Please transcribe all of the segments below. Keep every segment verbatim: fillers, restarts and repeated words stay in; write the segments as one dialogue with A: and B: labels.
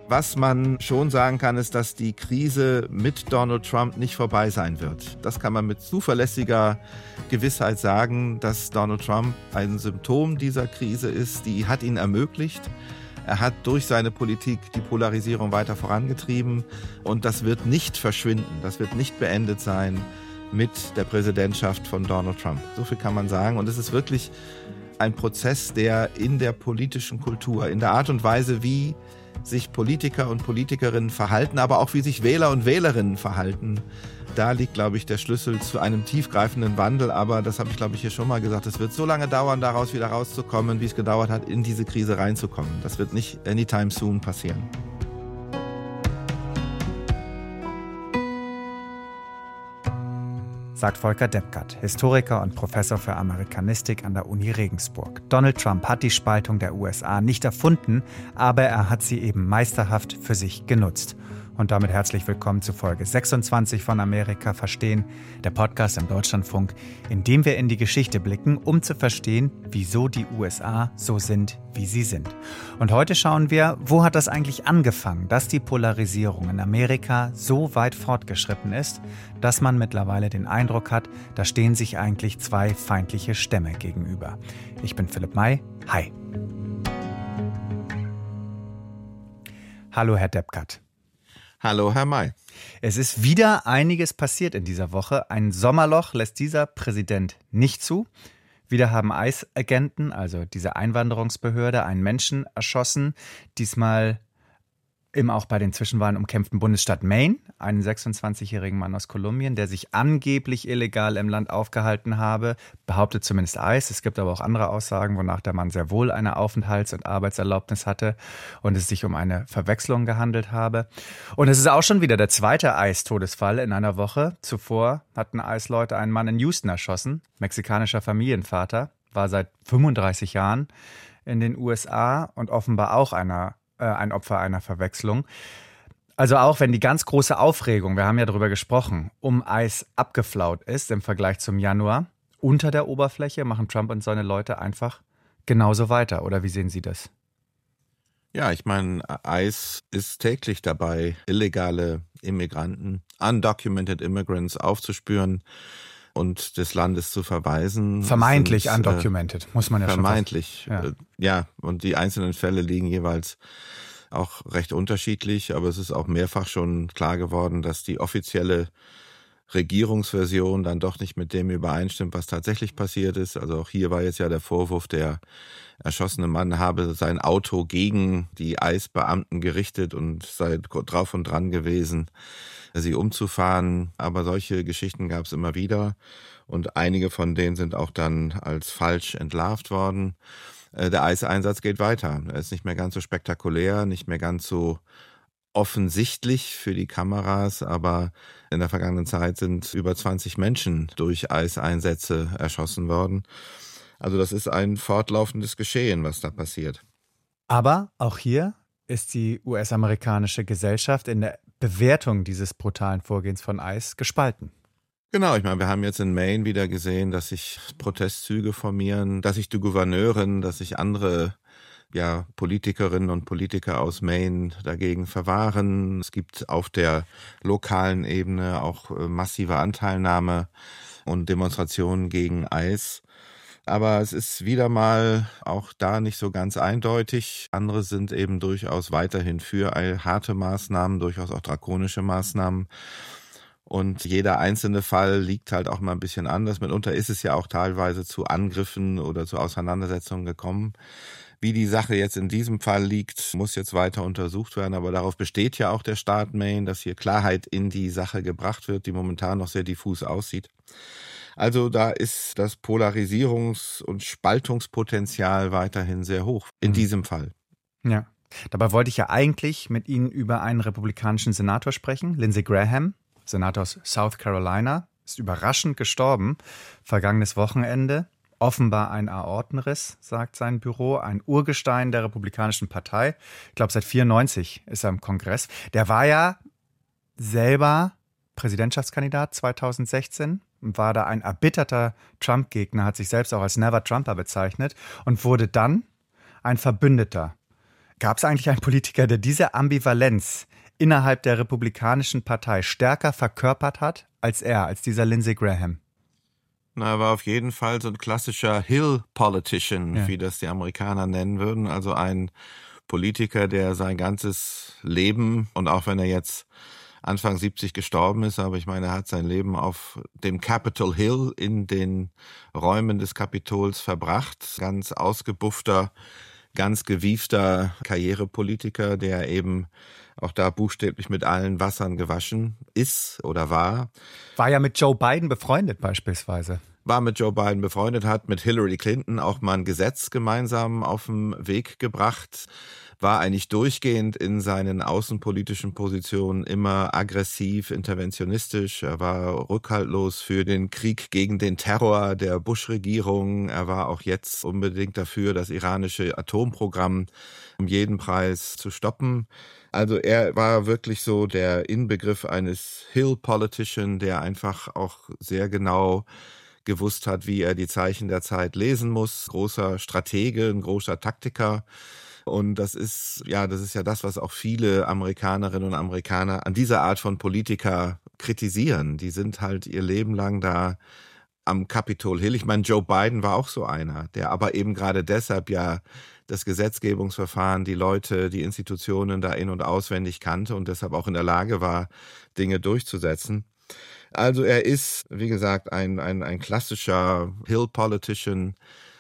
A: Was man schon sagen kann, ist, dass die Krise mit Donald Trump nicht vorbei sein wird. Das kann man mit zuverlässiger Gewissheit sagen, dass Donald Trump ein Symptom dieser Krise ist. Die hat ihn ermöglicht. Er hat durch seine Politik die Polarisierung weiter vorangetrieben. Und das wird nicht verschwinden, das wird nicht beendet sein mit der Präsidentschaft von Donald Trump. So viel kann man sagen. Und es ist wirklich ein Prozess, der in der politischen Kultur, in der Art und Weise, wie sich Politiker und Politikerinnen verhalten, aber auch wie sich Wähler und Wählerinnen verhalten. Da liegt, glaube ich, der Schlüssel zu einem tiefgreifenden Wandel. Aber das habe ich, glaube ich, hier schon mal gesagt. Es wird so lange dauern, daraus wieder rauszukommen, wie es gedauert hat, in diese Krise reinzukommen. Das wird nicht anytime soon passieren.
B: Sagt Volker Deppkert, Historiker und Professor für Amerikanistik an der Uni Regensburg. Donald Trump hat die Spaltung der U S A nicht erfunden, aber er hat sie eben meisterhaft für sich genutzt. Und damit herzlich willkommen zu Folge sechsundzwanzig von Amerika verstehen, der Podcast im Deutschlandfunk, in dem wir in die Geschichte blicken, um zu verstehen, wieso die U S A so sind, wie sie sind. Und heute schauen wir, wo hat das eigentlich angefangen, dass die Polarisierung in Amerika so weit fortgeschritten ist, dass man mittlerweile den Eindruck hat, da stehen sich eigentlich zwei feindliche Stämme gegenüber. Ich bin Philipp May. Hi. Hallo, Herr Deppkert.
A: Hallo, Herr May.
B: Es ist wieder einiges passiert in dieser Woche. Ein Sommerloch lässt dieser Präsident nicht zu. Wieder haben ICE-Agenten, also diese Einwanderungsbehörde, einen Menschen erschossen. Diesmal im auch bei den Zwischenwahlen umkämpften Bundesstaat Maine, einen sechsundzwanzigjährigen Mann aus Kolumbien, der sich angeblich illegal im Land aufgehalten habe, behauptet zumindest ICE. Es gibt aber auch andere Aussagen, wonach der Mann sehr wohl eine Aufenthalts- und Arbeitserlaubnis hatte und es sich um eine Verwechslung gehandelt habe. Und es ist auch schon wieder der zweite ICE-Todesfall in einer Woche. Zuvor hatten ICE-Leute einen Mann in Houston erschossen, mexikanischer Familienvater, war seit fünfunddreißig Jahren in den U S A und offenbar auch einer ein Opfer einer Verwechslung. Also auch wenn die ganz große Aufregung, wir haben ja darüber gesprochen, um ICE abgeflaut ist im Vergleich zum Januar, unter der Oberfläche machen Trump und seine Leute einfach genauso weiter. Oder wie sehen Sie das?
A: Ja, ich meine, ICE ist täglich dabei, illegale Immigranten, undocumented immigrants aufzuspüren und des Landes zu verweisen.
B: Vermeintlich
A: sind,
B: undocumented, äh, muss man ja
A: vermeintlich,
B: schon
A: Vermeintlich, ja. ja. Und die einzelnen Fälle liegen jeweils auch recht unterschiedlich. Aber es ist auch mehrfach schon klar geworden, dass die offizielle Regierungsversion dann doch nicht mit dem übereinstimmt, was tatsächlich passiert ist. Also auch hier war jetzt ja der Vorwurf, der erschossene Mann habe sein Auto gegen die ICE-Beamten gerichtet und sei drauf und dran gewesen, sie umzufahren. Aber solche Geschichten gab es immer wieder und einige von denen sind auch dann als falsch entlarvt worden. Der ICE-Einsatz geht weiter. Er ist nicht mehr ganz so spektakulär, nicht mehr ganz so offensichtlich für die Kameras, aber in der vergangenen Zeit sind über zwanzig Menschen durch ICE-Einsätze erschossen worden. Also das ist ein fortlaufendes Geschehen, was da passiert.
B: Aber auch hier ist die U S-amerikanische Gesellschaft in der Bewertung dieses brutalen Vorgehens von ICE gespalten.
A: Genau, ich meine, wir haben jetzt in Maine wieder gesehen, dass sich Protestzüge formieren, dass sich die Gouverneurin, dass sich andere ja, Politikerinnen und Politiker aus Maine dagegen verwahren. Es gibt auf der lokalen Ebene auch massive Anteilnahme und Demonstrationen gegen ICE. Aber es ist wieder mal auch da nicht so ganz eindeutig. Andere sind eben durchaus weiterhin für harte Maßnahmen, durchaus auch drakonische Maßnahmen. Und jeder einzelne Fall liegt halt auch mal ein bisschen anders. Mitunter ist es ja auch teilweise zu Angriffen oder zu Auseinandersetzungen gekommen. Wie die Sache jetzt in diesem Fall liegt, muss jetzt weiter untersucht werden. Aber darauf besteht ja auch der Staat Maine, dass hier Klarheit in die Sache gebracht wird, die momentan noch sehr diffus aussieht. Also da ist das Polarisierungs- und Spaltungspotenzial weiterhin sehr hoch in diesem Fall.
B: Ja, dabei wollte ich ja eigentlich mit Ihnen über einen republikanischen Senator sprechen, Lindsey Graham, Senator aus South Carolina, ist überraschend gestorben, vergangenes Wochenende. Offenbar ein Aortenriss, sagt sein Büro, ein Urgestein der Republikanischen Partei. Ich glaube, seit vierundneunzig ist er im Kongress. Der war ja selber Präsidentschaftskandidat zweitausendsechzehn und war da ein erbitterter Trump-Gegner, hat sich selbst auch als Never Trumper bezeichnet und wurde dann ein Verbündeter Gab es eigentlich einen Politiker, der diese Ambivalenz innerhalb der Republikanischen Partei stärker verkörpert hat als er, als dieser Lindsey Graham?
A: Na, er war auf jeden Fall so ein klassischer Hill-Politician,
B: Ja.
A: wie das die Amerikaner nennen würden. Also ein Politiker, der sein ganzes Leben, und auch wenn er jetzt Anfang siebzig gestorben ist, aber ich meine, er hat sein Leben auf dem Capitol Hill in den Räumen des Kapitols verbracht. Ganz ausgebuffter, ganz gewiefter Karrierepolitiker, der eben auch da buchstäblich mit allen Wassern gewaschen ist oder war.
B: War ja mit Joe Biden befreundet beispielsweise.
A: War mit Joe Biden befreundet, hat mit Hillary Clinton auch mal ein Gesetz gemeinsam auf den Weg gebracht, war eigentlich durchgehend in seinen außenpolitischen Positionen immer aggressiv, interventionistisch. Er war rückhaltlos für den Krieg gegen den Terror der Bush-Regierung. Er war auch jetzt unbedingt dafür, das iranische Atomprogramm um jeden Preis zu stoppen. Also er war wirklich so der Inbegriff eines Hill-Politician, der einfach auch sehr genau gewusst hat, wie er die Zeichen der Zeit lesen muss. Großer Stratege, ein großer Taktiker. Und das ist, ja, das ist ja das, was auch viele Amerikanerinnen und Amerikaner an dieser Art von Politiker kritisieren. Die sind halt ihr Leben lang da am Capitol Hill. Ich meine, Joe Biden war auch so einer, der aber eben gerade deshalb ja das Gesetzgebungsverfahren, die Leute, die Institutionen da in- und auswendig kannte und deshalb auch in der Lage war, Dinge durchzusetzen. Also er ist, wie gesagt, ein, ein, ein klassischer Hill-Politician,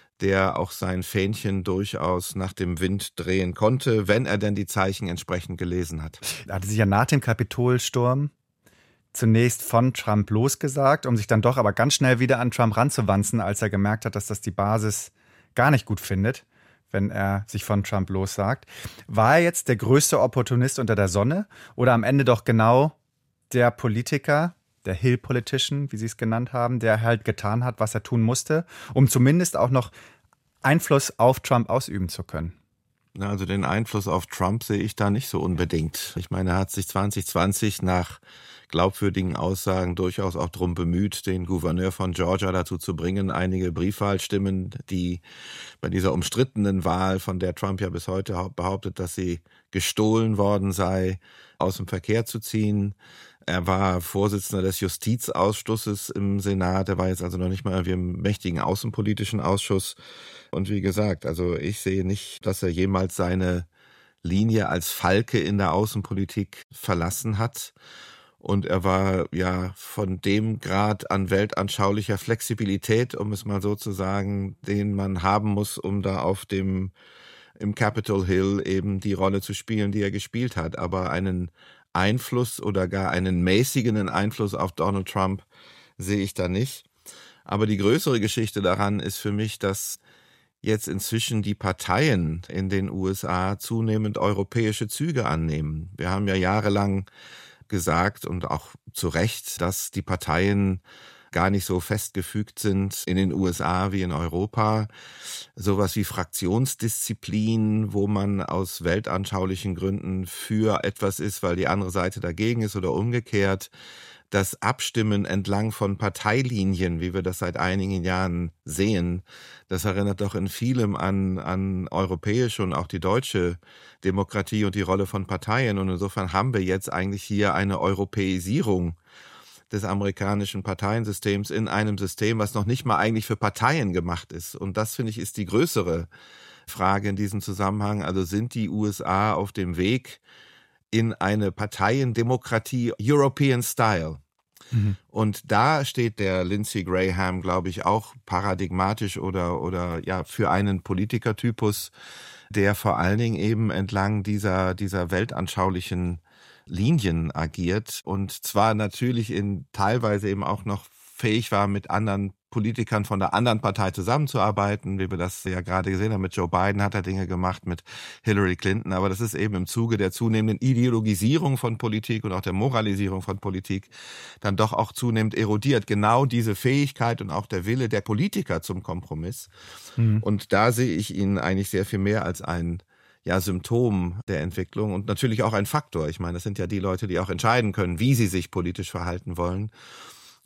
A: der auch sein Fähnchen durchaus nach dem Wind drehen konnte, wenn er denn die Zeichen entsprechend gelesen hat.
B: Er hatte sich ja nach dem Kapitolsturm zunächst von Trump losgesagt, um sich dann doch aber ganz schnell wieder an Trump ranzuwanzen, als er gemerkt hat, dass das die Basis gar nicht gut findet, wenn er sich von Trump lossagt. War er jetzt der größte Opportunist unter der Sonne oder am Ende doch genau der Politiker, der Hill-Politician, wie Sie es genannt haben, der halt getan hat, was er tun musste, um zumindest auch noch Einfluss auf Trump ausüben zu können?
A: Also den Einfluss auf Trump sehe ich da nicht so unbedingt. Ich meine, er hat sich zwanzig zwanzig nach glaubwürdigen Aussagen durchaus auch darum bemüht, den Gouverneur von Georgia dazu zu bringen, einige Briefwahlstimmen, die bei dieser umstrittenen Wahl, von der Trump ja bis heute behauptet, dass sie gestohlen worden sei, aus dem Verkehr zu ziehen. Er war Vorsitzender des Justizausschusses im Senat. Er war jetzt also noch nicht mal irgendwie im mächtigen außenpolitischen Ausschuss. Und wie gesagt, also ich sehe nicht, dass er jemals seine Linie als Falke in der Außenpolitik verlassen hat. Und er war ja von dem Grad an weltanschaulicher Flexibilität, um es mal so zu sagen, den man haben muss, um da auf dem im Capitol Hill eben die Rolle zu spielen, die er gespielt hat. Aber einen Einfluss oder gar einen mäßigen Einfluss auf Donald Trump sehe ich da nicht. Aber die größere Geschichte daran ist für mich, dass jetzt inzwischen die Parteien in den U S A zunehmend europäische Züge annehmen. Wir haben ja jahrelang gesagt und auch zu Recht, dass die Parteien gar nicht so festgefügt sind in den U S A wie in Europa. Sowas wie Fraktionsdisziplin, wo man aus weltanschaulichen Gründen für etwas ist, weil die andere Seite dagegen ist oder umgekehrt. Das Abstimmen entlang von Parteilinien, wie wir das seit einigen Jahren sehen, das erinnert doch in vielem an, an europäische und auch die deutsche Demokratie und die Rolle von Parteien. Und insofern haben wir jetzt eigentlich hier eine Europäisierung des amerikanischen Parteiensystems in einem System, was noch nicht mal eigentlich für Parteien gemacht ist. Und das, finde ich, ist die größere Frage in diesem Zusammenhang. Also sind die U S A auf dem Weg in eine Parteiendemokratie European Style? Mhm. Und da steht der Lindsey Graham, glaube ich, auch paradigmatisch oder, oder ja für einen Politikertypus, der vor allen Dingen eben entlang dieser, dieser weltanschaulichen Linien agiert und zwar natürlich in teilweise eben auch noch fähig war, mit anderen Politikern von der anderen Partei zusammenzuarbeiten, wie wir das ja gerade gesehen haben. Mit Joe Biden hat er Dinge gemacht, mit Hillary Clinton, aber das ist eben im Zuge der zunehmenden Ideologisierung von Politik und auch der Moralisierung von Politik dann doch auch zunehmend erodiert. Genau diese Fähigkeit und auch der Wille der Politiker zum Kompromiss. Mhm. Und da sehe ich ihn eigentlich sehr viel mehr als ein ja, Symptom der Entwicklung und natürlich auch ein Faktor. Ich meine, das sind ja die Leute, die auch entscheiden können, wie sie sich politisch verhalten wollen.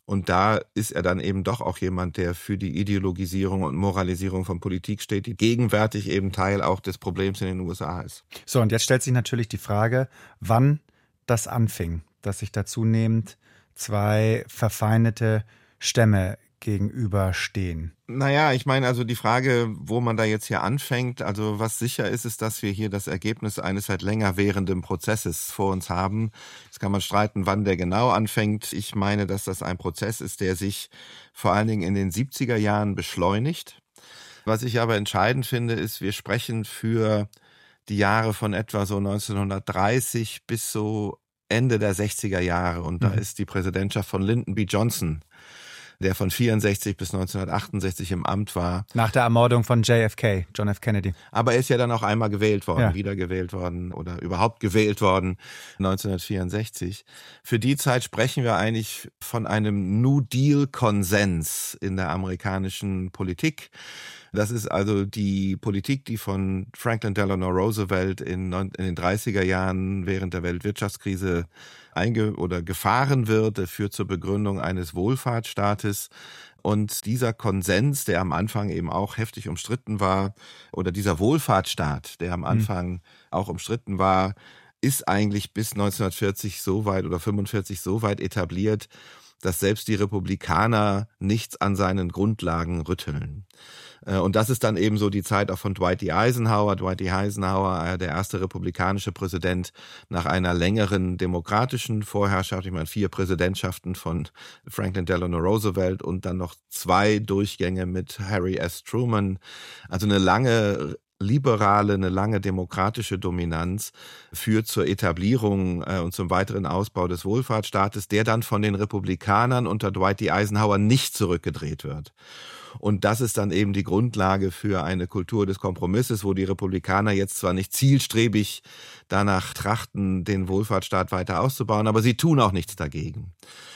A: Und da ist er dann eben doch auch jemand, der für die Ideologisierung und Moralisierung von Politik steht, die gegenwärtig eben Teil auch des Problems in den U S A ist.
B: So, und jetzt stellt sich natürlich die Frage, wann das anfing, dass sich da zunehmend zwei verfeindete Stämme gegenüberstehen.
A: Naja, ich meine, also die Frage, wo man da jetzt hier anfängt, also was sicher ist, ist, dass wir hier das Ergebnis eines seit länger währenden Prozesses vor uns haben. Jetzt kann man streiten, wann der genau anfängt. Ich meine, dass das ein Prozess ist, der sich vor allen Dingen in den siebziger Jahren beschleunigt. Was ich aber entscheidend finde, ist, wir sprechen für die Jahre von etwa so neunzehnhundertdreißig bis so Ende der sechziger Jahre. Und da mhm. ist die Präsidentschaft von Lyndon B. Johnson, der von vierundsechzig bis neunzehnhundertachtundsechzig im Amt war.
B: Nach der Ermordung von J F K, John F. Kennedy.
A: Aber er ist ja dann auch einmal gewählt worden,
B: ja.
A: wiedergewählt worden oder überhaupt gewählt worden, neunzehnhundertvierundsechzig. Für die Zeit sprechen wir eigentlich von einem New Deal-Konsens in der amerikanischen Politik. Das ist also die Politik, die von Franklin Delano Roosevelt in, in den dreißiger Jahren während der Weltwirtschaftskrise einge- oder gefahren wird. Der führt zur Begründung eines Wohlfahrtsstaates. Und dieser Konsens, der am Anfang eben auch heftig umstritten war, oder dieser Wohlfahrtsstaat, der am Anfang mhm. auch umstritten war, ist eigentlich bis neunzehnhundertvierzig so weit oder fünfundvierzig so weit etabliert, dass selbst die Republikaner nichts an seinen Grundlagen rütteln. Und das ist dann eben so die Zeit auch von Dwight D. Eisenhower. Dwight D. Eisenhower, der erste republikanische Präsident nach einer längeren demokratischen Vorherrschaft. Ich meine, vier Präsidentschaften von Franklin Delano Roosevelt und dann noch zwei Durchgänge mit Harry S. Truman. Also eine lange liberale, eine lange demokratische Dominanz führt zur Etablierung äh, und zum weiteren Ausbau des Wohlfahrtsstaates, der dann von den Republikanern unter Dwight D. Eisenhower nicht zurückgedreht wird. Und das ist dann eben die Grundlage für eine Kultur des Kompromisses, wo die Republikaner jetzt zwar nicht zielstrebig danach trachten, den Wohlfahrtsstaat weiter auszubauen, aber sie tun auch nichts dagegen.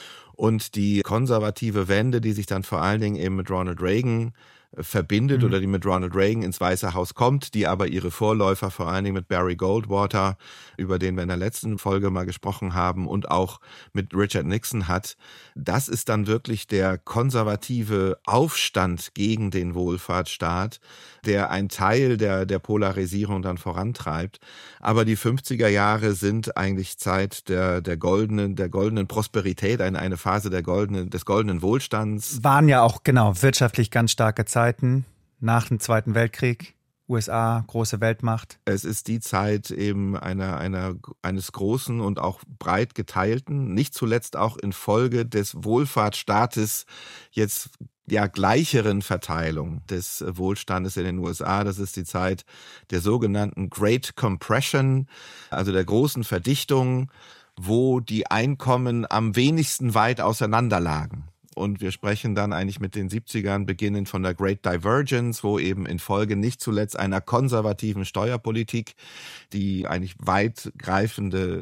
A: Und die konservative Wende, die sich dann vor allen Dingen eben mit Ronald Reagan verbindet mhm. oder die mit Ronald Reagan ins Weiße Haus kommt, die aber ihre Vorläufer vor allen Dingen mit Barry Goldwater, über den wir in der letzten Folge mal gesprochen haben, und auch mit Richard Nixon hat, das ist dann wirklich der konservative Aufstand gegen den Wohlfahrtsstaat, der ein Teil der, der Polarisierung dann vorantreibt. Aber die fünfziger Jahre sind eigentlich Zeit der, der goldenen, der goldenen Prosperität, eine, eine Phase der goldenen, des goldenen Wohlstands.
B: Waren ja auch, genau, wirtschaftlich ganz starke Zeiten nach dem Zweiten Weltkrieg. U S A, große Weltmacht.
A: Es ist die Zeit eben einer, einer, eines großen und auch breit geteilten, nicht zuletzt auch infolge des Wohlfahrtsstaates jetzt ja gleicheren Verteilung des Wohlstandes in den U S A. Das ist die Zeit der sogenannten Great Compression, also der großen Verdichtung, wo die Einkommen am wenigsten weit auseinander lagen. Und wir sprechen dann eigentlich mit den siebzigern beginnend von der Great Divergence, wo eben in Folge nicht zuletzt einer konservativen Steuerpolitik, die eigentlich weitgreifende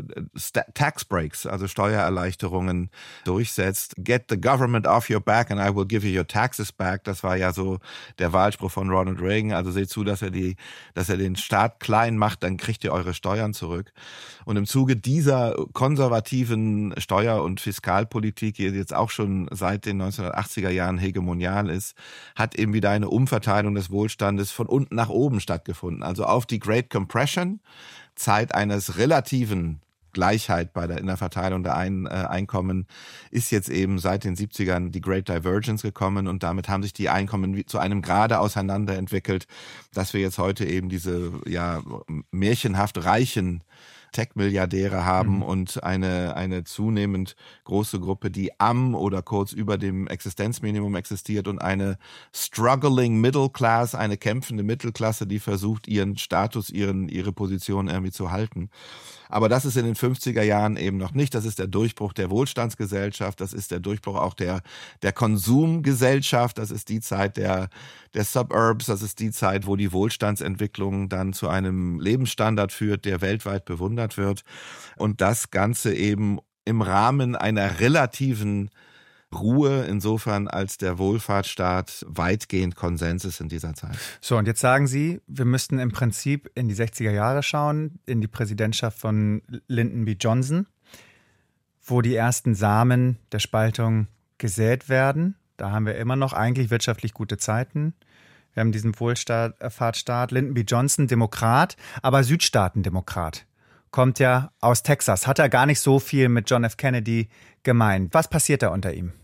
A: Tax Breaks, also Steuererleichterungen durchsetzt. Get the government off your back and I will give you your taxes back. Das war ja so der Wahlspruch von Ronald Reagan. Also seht zu, dass er die, dass er den Staat klein macht, dann kriegt ihr eure Steuern zurück. Und im Zuge dieser konservativen Steuer- und Fiskalpolitik, die jetzt auch schon seit den neunzehnhundertachtziger Jahren hegemonial ist, hat eben wieder eine Umverteilung des Wohlstandes von unten nach oben stattgefunden. Also auf die Great Compression, Zeit eines relativen Gleichheit bei der, in der Verteilung der Ein, äh, Einkommen, ist jetzt eben seit den siebzigern die Great Divergence gekommen und damit haben sich die Einkommen wie zu einem Grade auseinander entwickelt, dass wir jetzt heute eben diese ja märchenhaft reichen Tech-Milliardäre haben mhm. und eine, eine zunehmend große Gruppe, die am oder kurz über dem Existenzminimum existiert und eine struggling Middle Class, eine kämpfende Mittelklasse, die versucht, ihren Status, ihren, ihre Position irgendwie zu halten. Aber das ist in den fünfziger Jahren eben noch nicht. Das ist der Durchbruch der Wohlstandsgesellschaft. Das ist der Durchbruch auch der, der Konsumgesellschaft. Das ist die Zeit der, der Suburbs. Das ist die Zeit, wo die Wohlstandsentwicklung dann zu einem Lebensstandard führt, der weltweit bewundert wird. Und das Ganze eben im Rahmen einer relativen Ruhe, insofern als der Wohlfahrtsstaat weitgehend Konsens ist in dieser Zeit.
B: So, und jetzt sagen Sie, wir müssten im Prinzip in die sechziger Jahre schauen, in die Präsidentschaft von Lyndon B. Johnson, wo die ersten Samen der Spaltung gesät werden. Da haben wir immer noch eigentlich wirtschaftlich gute Zeiten. Wir haben diesen Wohlfahrtsstaat. Lyndon B. Johnson, Demokrat, aber Südstaatendemokrat. Kommt ja aus Texas. Hat er gar nicht so viel mit John F. Kennedy gemeint. Was passiert da unter ihm?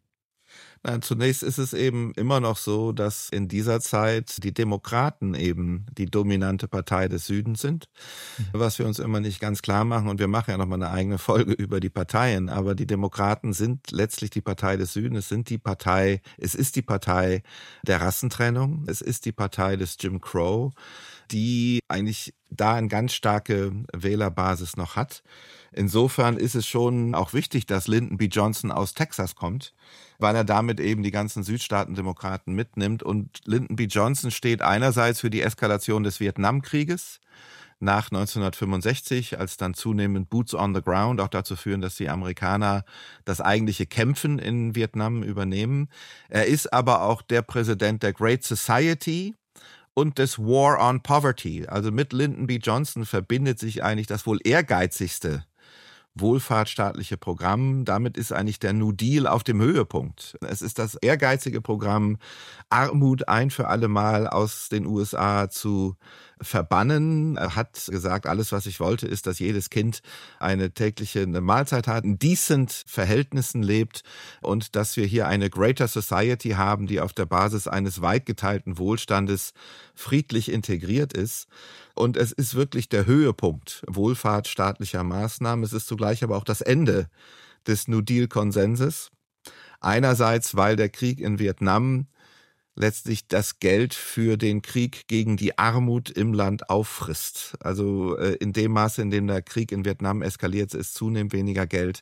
A: Na, zunächst ist es eben immer noch so, dass in dieser Zeit die Demokraten eben die dominante Partei des Südens sind, was wir uns immer nicht ganz klar machen. Und wir machen ja noch mal eine eigene Folge über die Parteien. Aber die Demokraten sind letztlich die Partei des Südens. Es sind die Partei, es ist die Partei der Rassentrennung. Es ist die Partei des Jim Crow, die eigentlich da eine ganz starke Wählerbasis noch hat. Insofern ist es schon auch wichtig, dass Lyndon B. Johnson aus Texas kommt, weil er damit eben die ganzen Südstaatendemokraten mitnimmt. Und Lyndon B. Johnson steht einerseits für die Eskalation des Vietnamkrieges nach neunzehnhundertfünfundsechzig, als dann zunehmend Boots on the Ground auch dazu führen, dass die Amerikaner das eigentliche Kämpfen in Vietnam übernehmen. Er ist aber auch der Präsident der Great Society und des War on Poverty. Also mit Lyndon B. Johnson verbindet sich eigentlich das wohl ehrgeizigste wohlfahrtsstaatliche Programm. Damit ist eigentlich der New Deal auf dem Höhepunkt. Es ist das ehrgeizige Programm, Armut ein für alle Mal aus den U S A zu verbannen. Er hat gesagt, alles, was ich wollte, ist, dass jedes Kind eine tägliche eine Mahlzeit hat, in decent Verhältnissen lebt und dass wir hier eine Greater Society haben, die auf der Basis eines weit geteilten Wohlstandes friedlich integriert ist. Und es ist wirklich der Höhepunkt wohlfahrtsstaatlicher Maßnahmen. Es ist zugleich aber auch das Ende des New Deal-Konsenses. Einerseits, weil der Krieg in Vietnam letztlich das Geld für den Krieg gegen die Armut im Land auffrisst. Also äh, in dem Maße, in dem der Krieg in Vietnam eskaliert, ist zunehmend weniger Geld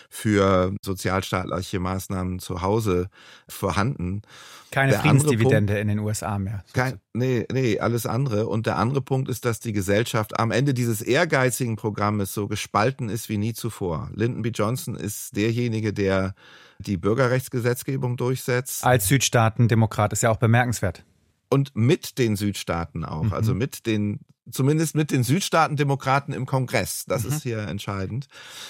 A: für sozialstaatliche Maßnahmen zu Hause vorhanden.
B: Keine
A: der
B: Friedensdividende
A: Punkt,
B: in den U S A mehr.
A: Kein, nee, nee, alles andere. Und der andere Punkt ist, dass die Gesellschaft am Ende dieses ehrgeizigen Programmes so gespalten ist wie nie zuvor. Lyndon B. Johnson ist derjenige, der die Bürgerrechtsgesetzgebung durchsetzt.
B: Als Südstaatendemokrat ist ja auch bemerkenswert.
A: Und mit den Südstaaten auch, mhm. also mit den, zumindest mit den Südstaatendemokraten im Kongress. Das mhm. ist hier entscheidend.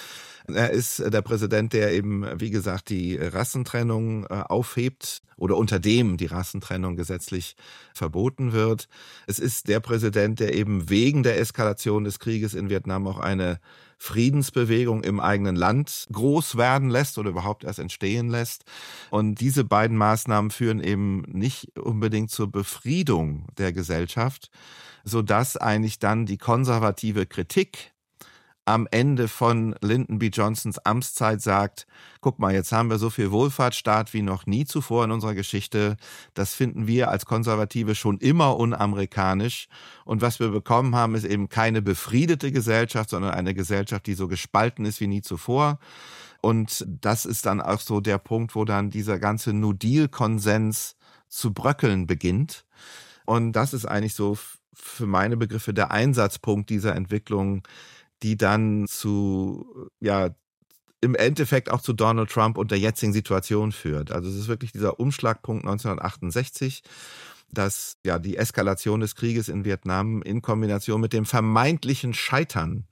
A: Er ist der Präsident, der eben, wie gesagt, die Rassentrennung aufhebt oder unter dem die Rassentrennung gesetzlich verboten wird. Es ist der Präsident, der eben wegen der Eskalation des Krieges in Vietnam auch eine Friedensbewegung im eigenen Land groß werden lässt oder überhaupt erst entstehen lässt. Und diese beiden Maßnahmen führen eben nicht unbedingt zur Befriedung der Gesellschaft, sodass eigentlich dann die konservative Kritik am Ende von Lyndon B. Johnsons Amtszeit sagt, guck mal, jetzt haben wir so viel Wohlfahrtsstaat wie noch nie zuvor in unserer Geschichte. Das finden wir als Konservative schon immer unamerikanisch. Und was wir bekommen haben, ist eben keine befriedete Gesellschaft, sondern eine Gesellschaft, die so gespalten ist wie nie zuvor. Und das ist dann auch so der Punkt, wo dann dieser ganze New Deal-Konsens zu bröckeln beginnt. Und das ist eigentlich so für meine Begriffe der Einsatzpunkt dieser Entwicklung, die dann zu, ja, im Endeffekt auch zu Donald Trump und der jetzigen Situation führt. Also es ist wirklich dieser Umschlagpunkt neunzehnhundertachtundsechzig, dass ja die Eskalation des Krieges in Vietnam in Kombination mit dem vermeintlichen Scheitern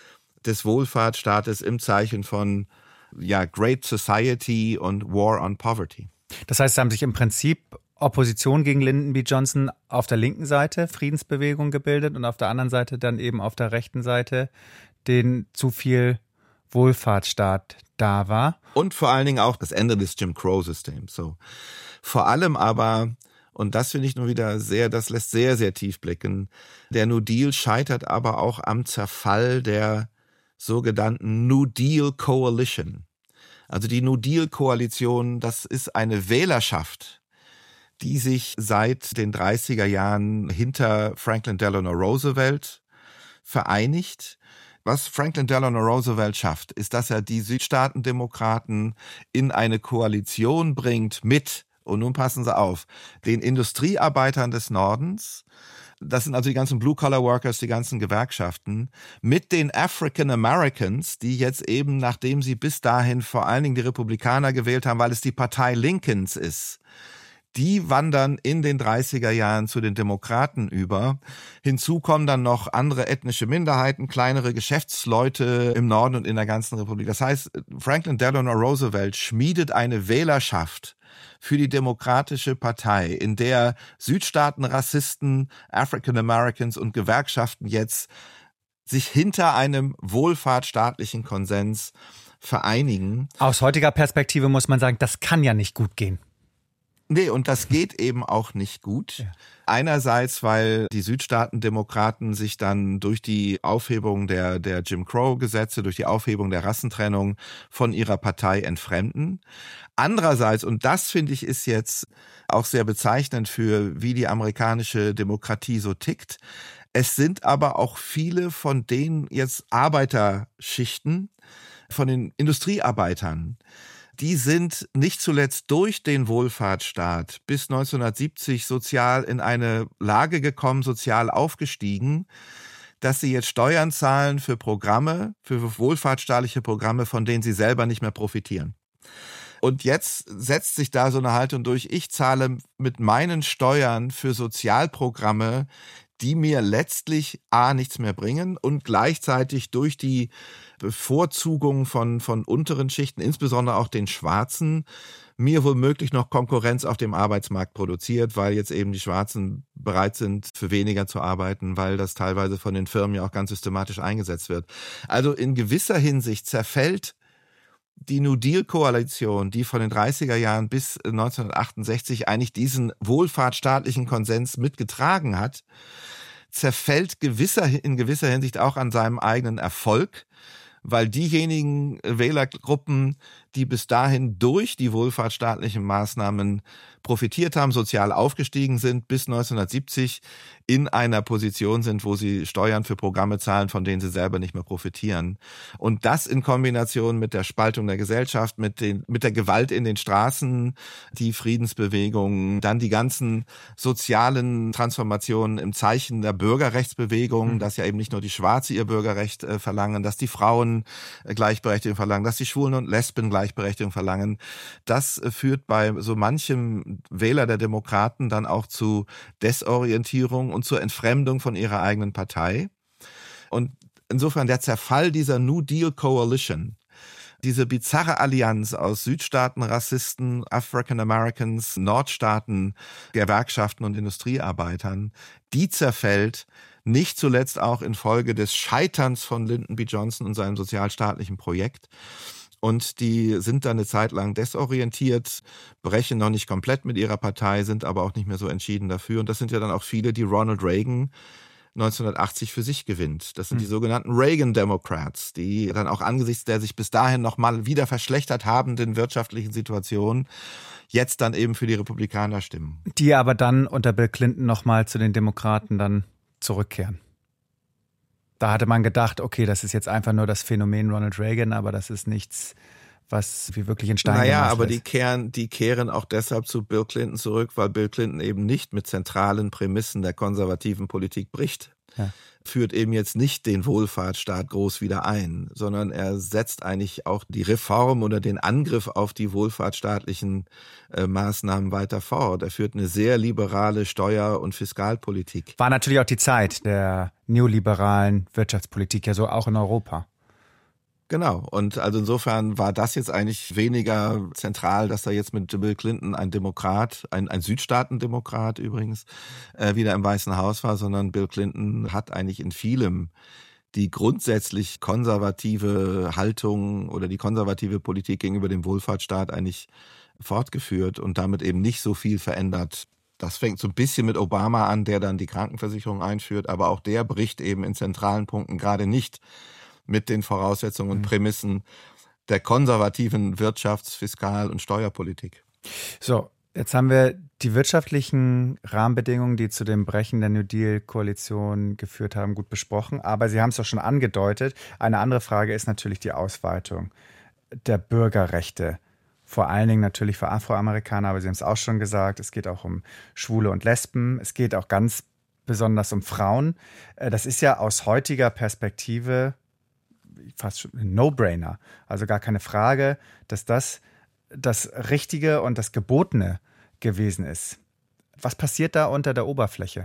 A: des Wohlfahrtsstaates im Zeichen von ja Great Society und War on Poverty.
B: Das heißt, sie haben sich im Prinzip Opposition gegen Lyndon B. Johnson auf der linken Seite, Friedensbewegung gebildet und auf der anderen Seite dann eben auf der rechten Seite, den zu viel Wohlfahrtsstaat da war.
A: Und vor allen Dingen auch das Ende des Jim Crow-Systems. So. Vor allem aber, und das finde ich nur wieder sehr, das lässt sehr, sehr tief blicken, der New Deal scheitert aber auch am Zerfall der sogenannten New Deal Coalition. Also die New Deal Koalition, das ist eine Wählerschaft, die sich seit den dreißiger Jahren hinter Franklin Delano Roosevelt vereinigt. Was Franklin Delano Roosevelt schafft, ist, dass er die Südstaatendemokraten in eine Koalition bringt mit, und nun passen Sie auf, den Industriearbeitern des Nordens, das sind also die ganzen Blue-Collar-Workers, die ganzen Gewerkschaften, mit den African Americans, die jetzt eben, nachdem sie bis dahin vor allen Dingen die Republikaner gewählt haben, weil es die Partei Lincolns ist, die wandern in den dreißiger Jahren zu den Demokraten über. Hinzu kommen dann noch andere ethnische Minderheiten, kleinere Geschäftsleute im Norden und in der ganzen Republik. Das heißt, Franklin Delano Roosevelt schmiedet eine Wählerschaft für die Demokratische Partei, in der Südstaaten, Rassisten, African Americans und Gewerkschaften jetzt sich hinter einem wohlfahrtsstaatlichen Konsens vereinigen.
B: Aus heutiger Perspektive muss man sagen, das kann ja nicht gut gehen.
A: Nee, und das geht eben auch nicht gut. Ja. Einerseits, weil die Südstaatendemokraten sich dann durch die Aufhebung der, der Jim Crow-Gesetze, durch die Aufhebung der Rassentrennung von ihrer Partei entfremden. Andererseits, und das finde ich ist jetzt auch sehr bezeichnend für, wie die amerikanische Demokratie so tickt, es sind aber auch viele von den jetzt Arbeiterschichten, von den Industriearbeitern, die sind nicht zuletzt durch den Wohlfahrtsstaat bis neunzehnhundertsiebzig sozial in eine Lage gekommen, sozial aufgestiegen, dass sie jetzt Steuern zahlen für Programme, für wohlfahrtsstaatliche Programme, von denen sie selber nicht mehr profitieren. Und jetzt setzt sich da so eine Haltung durch, ich zahle mit meinen Steuern für Sozialprogramme, die mir letztlich A, nichts mehr bringen und gleichzeitig durch die Bevorzugung von, von unteren Schichten, insbesondere auch den Schwarzen, mir womöglich noch Konkurrenz auf dem Arbeitsmarkt produziert, weil jetzt eben die Schwarzen bereit sind, für weniger zu arbeiten, weil das teilweise von den Firmen ja auch ganz systematisch eingesetzt wird. Also in gewisser Hinsicht zerfällt die New Deal-Koalition, die von den dreißiger Jahren bis neunzehnhundertachtundsechzig eigentlich diesen wohlfahrtsstaatlichen Konsens mitgetragen hat, zerfällt gewisser, in gewisser Hinsicht auch an seinem eigenen Erfolg, weil diejenigen Wählergruppen, die bis dahin durch die wohlfahrtsstaatlichen Maßnahmen profitiert haben, sozial aufgestiegen sind, bis neunzehnhundertsiebzig in einer Position sind, wo sie Steuern für Programme zahlen, von denen sie selber nicht mehr profitieren. Und das in Kombination mit der Spaltung der Gesellschaft, mit den, mit der Gewalt in den Straßen, die Friedensbewegungen, dann die ganzen sozialen Transformationen im Zeichen der Bürgerrechtsbewegung, mhm. dass ja eben nicht nur die Schwarze ihr Bürgerrecht äh, verlangen, dass die Frauen äh, Gleichberechtigung verlangen, dass die Schwulen und Lesben Gleichberechtigung verlangen. Das äh, führt bei so manchem Wähler der Demokraten dann auch zu Desorientierung und zur Entfremdung von ihrer eigenen Partei. Und insofern der Zerfall dieser New Deal Coalition, diese bizarre Allianz aus Südstaaten, Rassisten, African Americans, Nordstaaten, Gewerkschaften und Industriearbeitern, die zerfällt nicht zuletzt auch infolge des Scheiterns von Lyndon B. Johnson und seinem sozialstaatlichen Projekt. Und die sind dann eine Zeit lang desorientiert, brechen noch nicht komplett mit ihrer Partei, sind aber auch nicht mehr so entschieden dafür. Und das sind ja dann auch viele, die Ronald Reagan neunzehnhundertachtzig für sich gewinnt. Das sind mhm. die sogenannten Reagan Democrats, die dann auch angesichts der sich bis dahin noch mal wieder verschlechtert habenden wirtschaftlichen Situation jetzt dann eben für die Republikaner stimmen.
B: Die aber dann unter Bill Clinton noch mal zu den Demokraten dann zurückkehren. Da hatte man gedacht, okay, das ist jetzt einfach nur das Phänomen Ronald Reagan, aber das ist nichts, was wie wirklich in Stein gemeißelt ist.
A: Naja, aber die kehren, die kehren auch deshalb zu Bill Clinton zurück, weil Bill Clinton eben nicht mit zentralen Prämissen der konservativen Politik bricht. Ja. Führt eben jetzt nicht den Wohlfahrtsstaat groß wieder ein, sondern er setzt eigentlich auch die Reform oder den Angriff auf die wohlfahrtsstaatlichen äh, Maßnahmen weiter fort. Er führt eine sehr liberale Steuer- und Fiskalpolitik.
B: War natürlich auch die Zeit der neoliberalen Wirtschaftspolitik, ja so auch in Europa.
A: Genau. Und also insofern war das jetzt eigentlich weniger zentral, dass da jetzt mit Bill Clinton ein Demokrat, ein, ein Südstaatendemokrat übrigens, äh, wieder im Weißen Haus war, sondern Bill Clinton hat eigentlich in vielem die grundsätzlich konservative Haltung oder die konservative Politik gegenüber dem Wohlfahrtsstaat eigentlich fortgeführt und damit eben nicht so viel verändert. Das fängt so ein bisschen mit Obama an, der dann die Krankenversicherung einführt, aber auch der bricht eben in zentralen Punkten gerade nicht mit den Voraussetzungen und Prämissen der konservativen Wirtschafts-, Fiskal- und Steuerpolitik.
B: So, jetzt haben wir die wirtschaftlichen Rahmenbedingungen, die zu dem Brechen der New Deal-Koalition geführt haben, gut besprochen. Aber Sie haben es doch schon angedeutet. Eine andere Frage ist natürlich die Ausweitung der Bürgerrechte. Vor allen Dingen natürlich für Afroamerikaner, aber Sie haben es auch schon gesagt, es geht auch um Schwule und Lesben. Es geht auch ganz besonders um Frauen. Das ist ja aus heutiger Perspektive fast schon ein No-Brainer. Also gar keine Frage, dass das das Richtige und das Gebotene gewesen ist. Was passiert da unter der Oberfläche?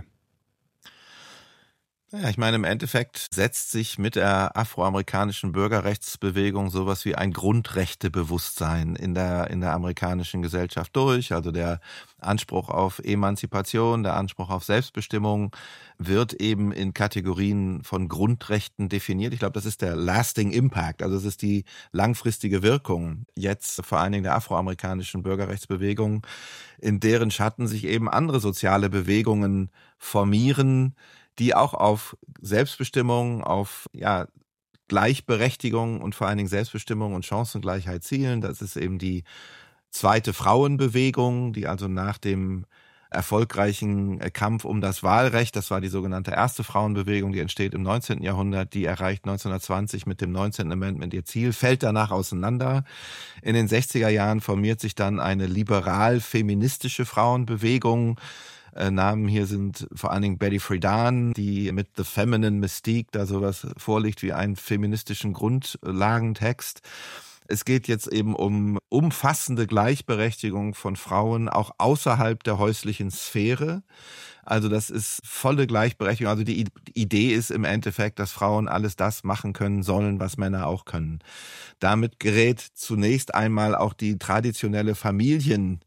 A: Ja, ich meine, im Endeffekt setzt sich mit der afroamerikanischen Bürgerrechtsbewegung sowas wie ein Grundrechtebewusstsein in der, in der amerikanischen Gesellschaft durch. Also der Anspruch auf Emanzipation, der Anspruch auf Selbstbestimmung wird eben in Kategorien von Grundrechten definiert. Ich glaube, das ist der lasting impact, also es ist die langfristige Wirkung jetzt vor allen Dingen der afroamerikanischen Bürgerrechtsbewegung, in deren Schatten sich eben andere soziale Bewegungen formieren, die auch auf Selbstbestimmung, auf ja, Gleichberechtigung und vor allen Dingen Selbstbestimmung und Chancengleichheit zielen. Das ist eben die zweite Frauenbewegung, die also nach dem erfolgreichen Kampf um das Wahlrecht, das war die sogenannte erste Frauenbewegung, die entsteht im neunzehnten Jahrhundert, die erreicht neunzehnhundertzwanzig mit dem neunzehnten Amendment ihr Ziel, fällt danach auseinander. In den sechziger Jahren formiert sich dann eine liberal-feministische Frauenbewegung. Namen hier sind vor allen Dingen Betty Friedan, die mit The Feminine Mystique da sowas vorlegt wie einen feministischen Grundlagentext. Es geht jetzt eben um umfassende Gleichberechtigung von Frauen auch außerhalb der häuslichen Sphäre. Also das ist volle Gleichberechtigung. Also die Idee ist im Endeffekt, dass Frauen alles das machen können sollen, was Männer auch können. Damit gerät zunächst einmal auch die traditionelle Familien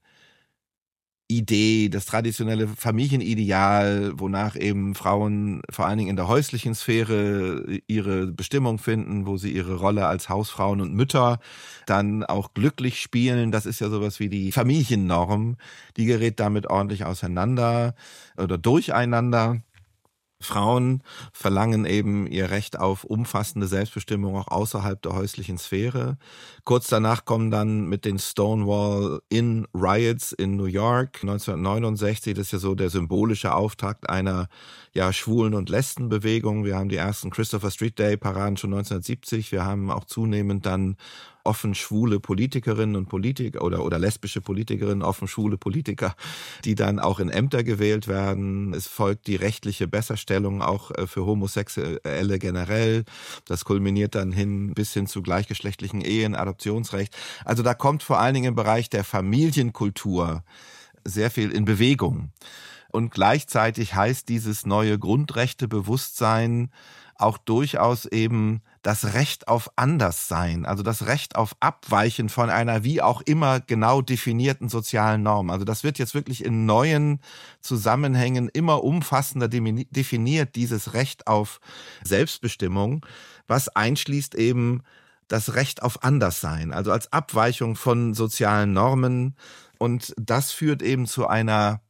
A: Idee, das traditionelle Familienideal, wonach eben Frauen vor allen Dingen in der häuslichen Sphäre ihre Bestimmung finden, wo sie ihre Rolle als Hausfrauen und Mütter dann auch glücklich spielen. Das ist ja sowas wie die Familiennorm. Die gerät damit ordentlich auseinander oder durcheinander. Frauen verlangen eben ihr Recht auf umfassende Selbstbestimmung auch außerhalb der häuslichen Sphäre. Kurz danach kommen dann mit den Stonewall Inn Riots in New York neunzehnhundertneunundsechzig. Das ist ja so der symbolische Auftakt einer ja Schwulen- und Lesbenbewegung. Wir haben die ersten Christopher Street Day Paraden schon neunzehnhundertsiebzig. Wir haben auch zunehmend dann offen schwule Politikerinnen und Politiker oder, oder lesbische Politikerinnen, offen schwule Politiker, die dann auch in Ämter gewählt werden. Es folgt die rechtliche Besserstellung auch für Homosexuelle generell. Das kulminiert dann hin bis hin zu gleichgeschlechtlichen Ehen, Adoptionsrecht. Also da kommt vor allen Dingen im Bereich der Familienkultur sehr viel in Bewegung. Und gleichzeitig heißt dieses neue Grundrechtebewusstsein auch durchaus eben das Recht auf Anderssein, also das Recht auf Abweichen von einer wie auch immer genau definierten sozialen Norm. Also das wird jetzt wirklich in neuen Zusammenhängen immer umfassender definiert, dieses Recht auf Selbstbestimmung, was einschließt eben das Recht auf Anderssein, also als Abweichung von sozialen Normen. Und das führt eben zu einer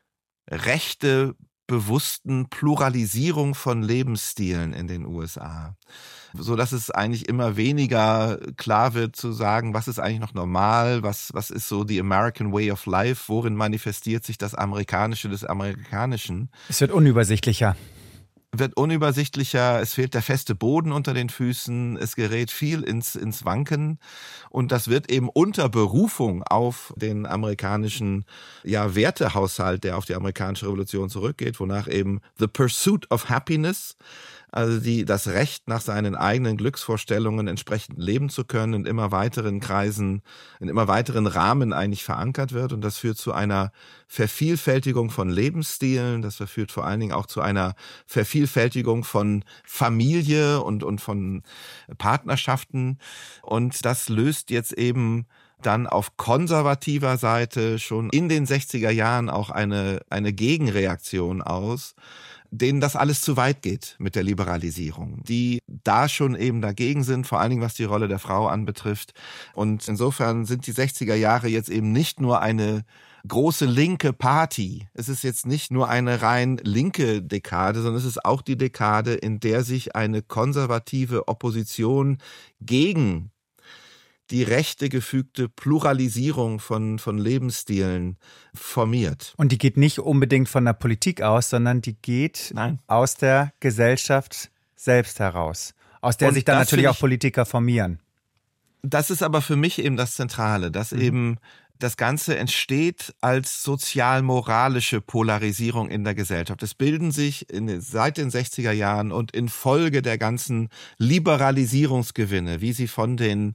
A: rechte bewussten Pluralisierung von Lebensstilen in den U S A, so dass es eigentlich immer weniger klar wird zu sagen, was ist eigentlich noch normal, was was ist so die American Way of Life, worin manifestiert sich das Amerikanische des Amerikanischen.
B: Es wird unübersichtlicher.
A: Wird unübersichtlicher, es fehlt der feste Boden unter den Füßen, es gerät viel ins, ins Wanken und das wird eben unter Berufung auf den amerikanischen ja, Wertehaushalt, der auf die amerikanische Revolution zurückgeht, wonach eben the pursuit of happiness, also die, das Recht nach seinen eigenen Glücksvorstellungen entsprechend leben zu können, in immer weiteren Kreisen, in immer weiteren Rahmen eigentlich verankert wird. Und das führt zu einer Vervielfältigung von Lebensstilen. Das führt vor allen Dingen auch zu einer Vervielfältigung von Familie und, und von Partnerschaften. Und das löst jetzt eben dann auf konservativer Seite schon in den sechziger Jahren auch eine, eine Gegenreaktion aus, denen das alles zu weit geht mit der Liberalisierung, die da schon eben dagegen sind, vor allen Dingen was die Rolle der Frau anbetrifft. Und insofern sind die sechziger Jahre jetzt eben nicht nur eine große linke Party. Es ist jetzt nicht nur eine rein linke Dekade, sondern es ist auch die Dekade, in der sich eine konservative Opposition gegen die rechte gefügte Pluralisierung von, von Lebensstilen formiert.
B: Und die geht nicht unbedingt von der Politik aus, sondern die geht Nein. aus der Gesellschaft selbst heraus, aus der Und sich dann natürlich auch Politiker formieren.
A: Das ist aber für mich eben das Zentrale, dass mhm. eben das Ganze entsteht als sozial-moralische Polarisierung in der Gesellschaft. Es bilden sich in, seit den sechziger Jahren und infolge der ganzen Liberalisierungsgewinne, wie sie von den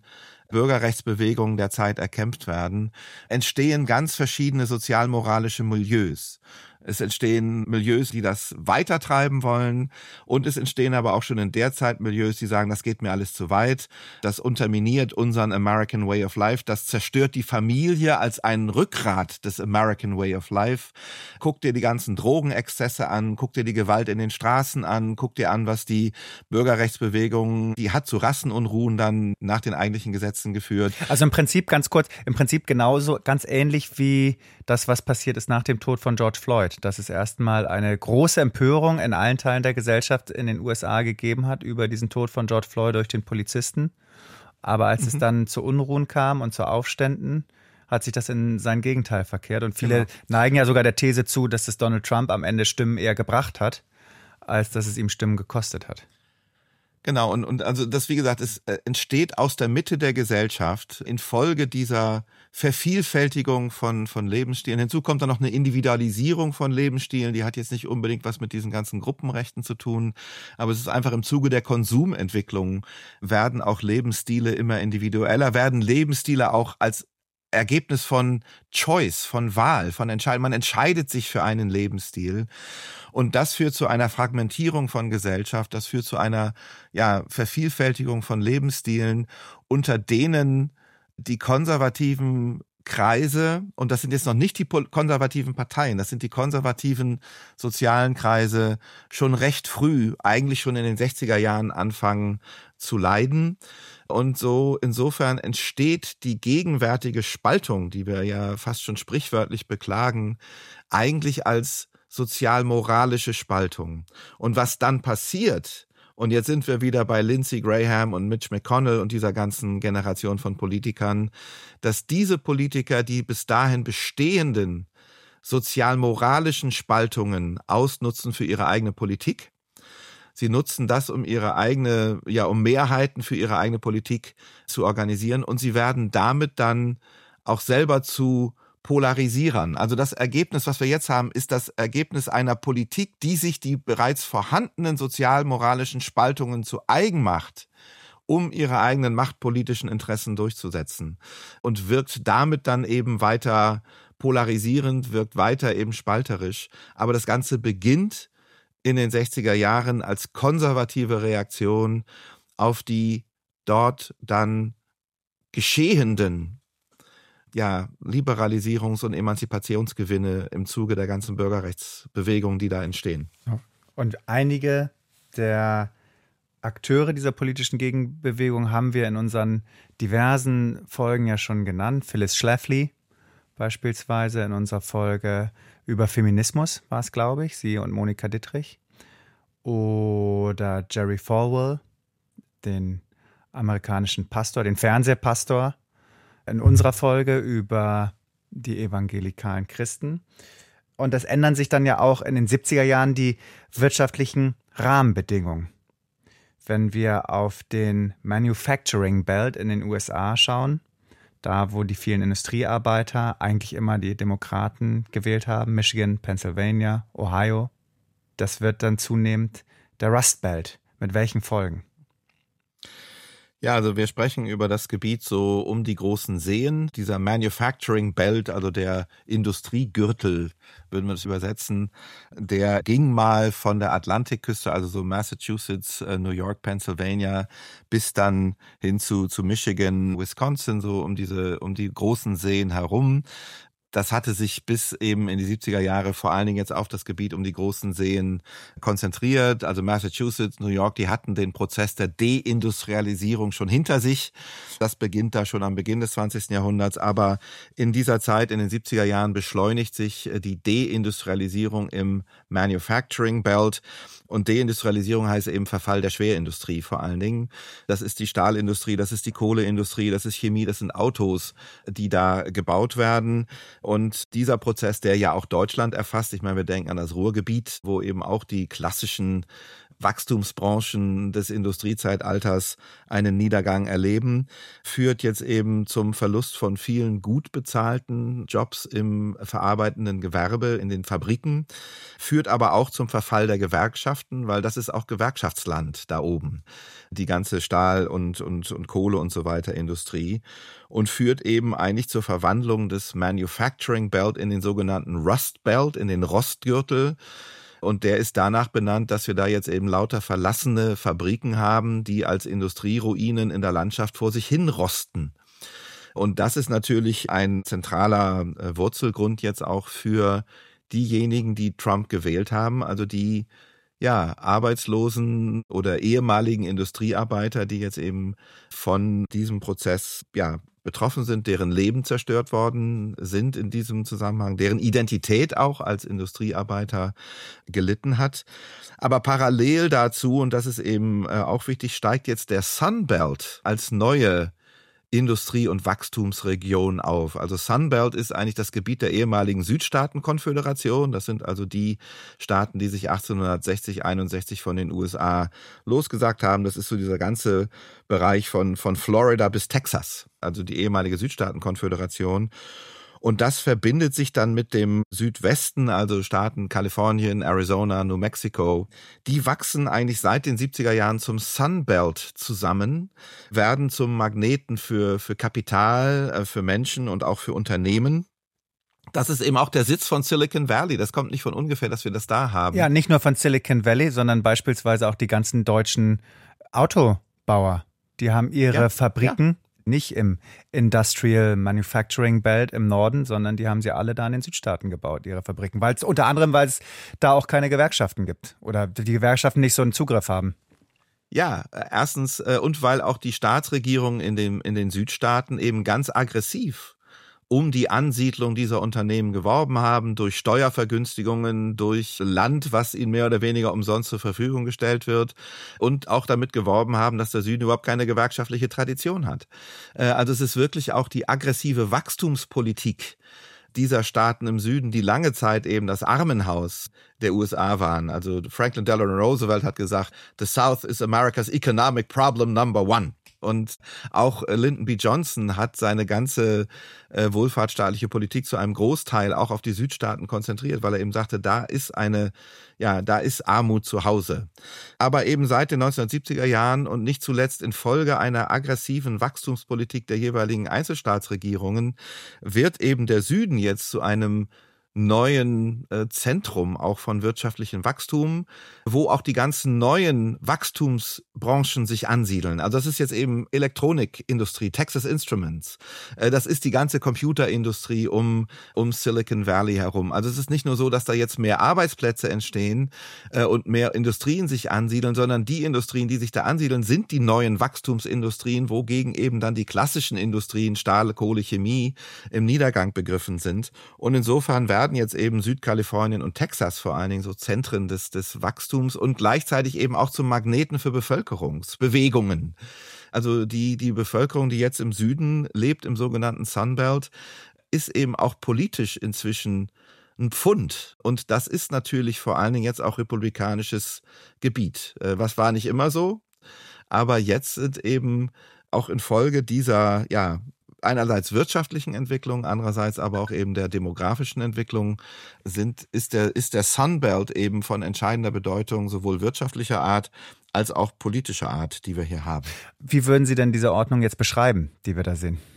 A: Bürgerrechtsbewegungen der Zeit erkämpft werden, entstehen ganz verschiedene sozialmoralische Milieus. Es entstehen Milieus, die das weitertreiben wollen, und es entstehen aber auch schon in der Zeit Milieus, die sagen, das geht mir alles zu weit, das unterminiert unseren American Way of Life, das zerstört die Familie als ein Rückgrat des American Way of Life. Guck dir die ganzen Drogenexzesse an, guck dir die Gewalt in den Straßen an, guck dir an, was die Bürgerrechtsbewegung, die hat zu Rassenunruhen dann nach den eigentlichen Gesetzen geführt.
B: Also im Prinzip, ganz kurz, im Prinzip genauso, ganz ähnlich wie das, was passiert ist nach dem Tod von George Floyd. Dass es erstmal eine große Empörung in allen Teilen der Gesellschaft in den U S A gegeben hat über diesen Tod von George Floyd durch den Polizisten. Aber als mhm. es dann zu Unruhen kam und zu Aufständen, hat sich das in sein Gegenteil verkehrt. Und viele genau. neigen ja sogar der These zu, dass es Donald Trump am Ende Stimmen eher gebracht hat, als dass es ihm Stimmen gekostet hat.
A: Genau, und, und also das, wie gesagt, es äh, entsteht aus der Mitte der Gesellschaft infolge dieser Vervielfältigung von, von Lebensstilen. Hinzu kommt dann noch eine Individualisierung von Lebensstilen, die hat jetzt nicht unbedingt was mit diesen ganzen Gruppenrechten zu tun, aber es ist einfach im Zuge der Konsumentwicklung werden auch Lebensstile immer individueller, werden Lebensstile auch als Ergebnis von Choice, von Wahl, von Entscheidung. Man entscheidet sich für einen Lebensstil. Und das führt zu einer Fragmentierung von Gesellschaft, das führt zu einer ja, Vervielfältigung von Lebensstilen, unter denen die konservativen Kreise, und das sind jetzt noch nicht die konservativen Parteien, das sind die konservativen sozialen Kreise, schon recht früh, eigentlich schon in den sechziger Jahren anfangen zu leiden. Und so insofern entsteht die gegenwärtige Spaltung, die wir ja fast schon sprichwörtlich beklagen, eigentlich als sozial-moralische Spaltung. Und was dann passiert, und jetzt sind wir wieder bei Lindsey Graham und Mitch McConnell und dieser ganzen Generation von Politikern, dass diese Politiker die bis dahin bestehenden sozial-moralischen Spaltungen ausnutzen für ihre eigene Politik. Sie nutzen das, um ihre eigene, ja, um Mehrheiten für ihre eigene Politik zu organisieren, und sie werden damit dann auch selber zu Polarisierern. Also das Ergebnis, was wir jetzt haben, ist das Ergebnis einer Politik, die sich die bereits vorhandenen sozial-moralischen Spaltungen zu eigen macht, um ihre eigenen machtpolitischen Interessen durchzusetzen, und wirkt damit dann eben weiter polarisierend, wirkt weiter eben spalterisch. Aber das Ganze beginnt in den sechziger Jahren als konservative Reaktion auf die dort dann geschehenden ja, Liberalisierungs- und Emanzipationsgewinne im Zuge der ganzen Bürgerrechtsbewegungen, die da entstehen.
B: Und einige der Akteure dieser politischen Gegenbewegung haben wir in unseren diversen Folgen ja schon genannt. Phyllis Schlafly beispielsweise in unserer Folge über Feminismus war es, glaube ich, sie und Monika Dittrich. Oder Jerry Falwell, den amerikanischen Pastor, den Fernsehpastor, in unserer Folge über die evangelikalen Christen. Und das ändern sich dann ja auch in den siebziger Jahren die wirtschaftlichen Rahmenbedingungen. Wenn wir auf den Manufacturing Belt in den U S A schauen, da wo die vielen Industriearbeiter eigentlich immer die Demokraten gewählt haben, Michigan, Pennsylvania, Ohio, das wird dann zunehmend der Rust Belt. Mit welchen Folgen?
A: Ja, also wir sprechen über das Gebiet so um die großen Seen, dieser Manufacturing Belt, also der Industriegürtel, würden wir das übersetzen, der ging mal von der Atlantikküste, also so Massachusetts, New York, Pennsylvania, bis dann hin zu, zu Michigan, Wisconsin, so um diese, um die großen Seen herum. Das hatte sich bis eben in die siebziger Jahre vor allen Dingen jetzt auf das Gebiet um die großen Seen konzentriert. Also Massachusetts, New York, die hatten den Prozess der Deindustrialisierung schon hinter sich. Das beginnt da schon am Beginn des zwanzigsten Jahrhunderts. Aber in dieser Zeit, in den siebziger Jahren, beschleunigt sich die Deindustrialisierung im Manufacturing Belt. Und Deindustrialisierung heißt eben Verfall der Schwerindustrie vor allen Dingen. Das ist die Stahlindustrie, das ist die Kohleindustrie, das ist Chemie, das sind Autos, die da gebaut werden. Und dieser Prozess, der ja auch Deutschland erfasst, ich meine, wir denken an das Ruhrgebiet, wo eben auch die klassischen Wachstumsbranchen des Industriezeitalters einen Niedergang erleben, führt jetzt eben zum Verlust von vielen gut bezahlten Jobs im verarbeitenden Gewerbe, in den Fabriken, führt aber auch zum Verfall der Gewerkschaften, weil das ist auch Gewerkschaftsland da oben, die ganze Stahl- und, und, und Kohle- und so weiter Industrie, und führt eben eigentlich zur Verwandlung des Manufacturing Belt in den sogenannten Rust Belt, in den Rostgürtel. Und der ist danach benannt, dass wir da jetzt eben lauter verlassene Fabriken haben, die als Industrieruinen in der Landschaft vor sich hin rosten. Und das ist natürlich ein zentraler Wurzelgrund jetzt auch für diejenigen, die Trump gewählt haben, also die ja Arbeitslosen oder ehemaligen Industriearbeiter, die jetzt eben von diesem Prozess ja betroffen sind, deren Leben zerstört worden sind in diesem Zusammenhang, deren Identität auch als Industriearbeiter gelitten hat. Aber parallel dazu, und das ist eben auch wichtig, steigt jetzt der Sunbelt als neue Industrie- und Wachstumsregion auf. Also Sunbelt ist eigentlich das Gebiet der ehemaligen Südstaatenkonföderation. Das sind also die Staaten, die sich achtzehnhundertsechzig, einundsechzig von den U S A losgesagt haben. Das ist so dieser ganze Bereich von, von Florida bis Texas, also die ehemalige Südstaatenkonföderation. Und das verbindet sich dann mit dem Südwesten, also Staaten Kalifornien, Arizona, New Mexico. Die wachsen eigentlich seit den siebziger Jahren zum Sunbelt zusammen, werden zum Magneten für, für Kapital, für Menschen und auch für Unternehmen. Das ist eben auch der Sitz von Silicon Valley. Das kommt nicht von ungefähr, dass wir das da haben.
B: Ja, nicht nur von Silicon Valley, sondern beispielsweise auch die ganzen deutschen Autobauer. Die haben ihre ja, Fabriken. Ja. Nicht im Industrial Manufacturing Belt im Norden, sondern die haben sie alle da in den Südstaaten gebaut, ihre Fabriken. Weil es unter anderem, weil es da auch keine Gewerkschaften gibt oder die Gewerkschaften nicht so einen Zugriff haben.
A: Ja, erstens und weil auch die Staatsregierungen in den, in den Südstaaten eben ganz aggressiv um die Ansiedlung dieser Unternehmen geworben haben, durch Steuervergünstigungen, durch Land, was ihnen mehr oder weniger umsonst zur Verfügung gestellt wird, und auch damit geworben haben, dass der Süden überhaupt keine gewerkschaftliche Tradition hat. Also es ist wirklich auch die aggressive Wachstumspolitik dieser Staaten im Süden, die lange Zeit eben das Armenhaus der U S A waren. Also Franklin Delano Roosevelt hat gesagt, "The South is America's economic problem number one." Und auch Lyndon B. Johnson hat seine ganze äh, wohlfahrtsstaatliche Politik zu einem Großteil auch auf die Südstaaten konzentriert, weil er eben sagte, da ist eine, ja, da ist Armut zu Hause. Aber eben seit den neunzehnhundertsiebziger Jahren und nicht zuletzt infolge einer aggressiven Wachstumspolitik der jeweiligen Einzelstaatsregierungen wird eben der Süden jetzt zu einem neuen äh, Zentrum auch von wirtschaftlichem Wachstum, wo auch die ganzen neuen Wachstumsbranchen sich ansiedeln. Also das ist jetzt eben Elektronikindustrie, Texas Instruments. Äh, das ist die ganze Computerindustrie um, um Silicon Valley herum. Also es ist nicht nur so, dass da jetzt mehr Arbeitsplätze entstehen äh, und mehr Industrien sich ansiedeln, sondern die Industrien, die sich da ansiedeln, sind die neuen Wachstumsindustrien, wogegen eben dann die klassischen Industrien, Stahl, Kohle, Chemie im Niedergang begriffen sind. Und insofern werden jetzt eben Südkalifornien und Texas vor allen Dingen so Zentren des, des Wachstums und gleichzeitig eben auch zum Magneten für Bevölkerungsbewegungen. Also die, die Bevölkerung, die jetzt im Süden lebt, im sogenannten Sunbelt, ist eben auch politisch inzwischen ein Pfund. Und das ist natürlich vor allen Dingen jetzt auch republikanisches Gebiet. Was war nicht immer so, aber jetzt sind eben auch infolge dieser, ja, einerseits wirtschaftlichen Entwicklung, andererseits aber auch eben der demografischen Entwicklung sind, ist der, ist der Sunbelt eben von entscheidender Bedeutung, sowohl wirtschaftlicher Art als auch politischer Art, die wir hier haben.
B: Wie würden Sie denn diese Ordnung jetzt beschreiben, die wir da sehen?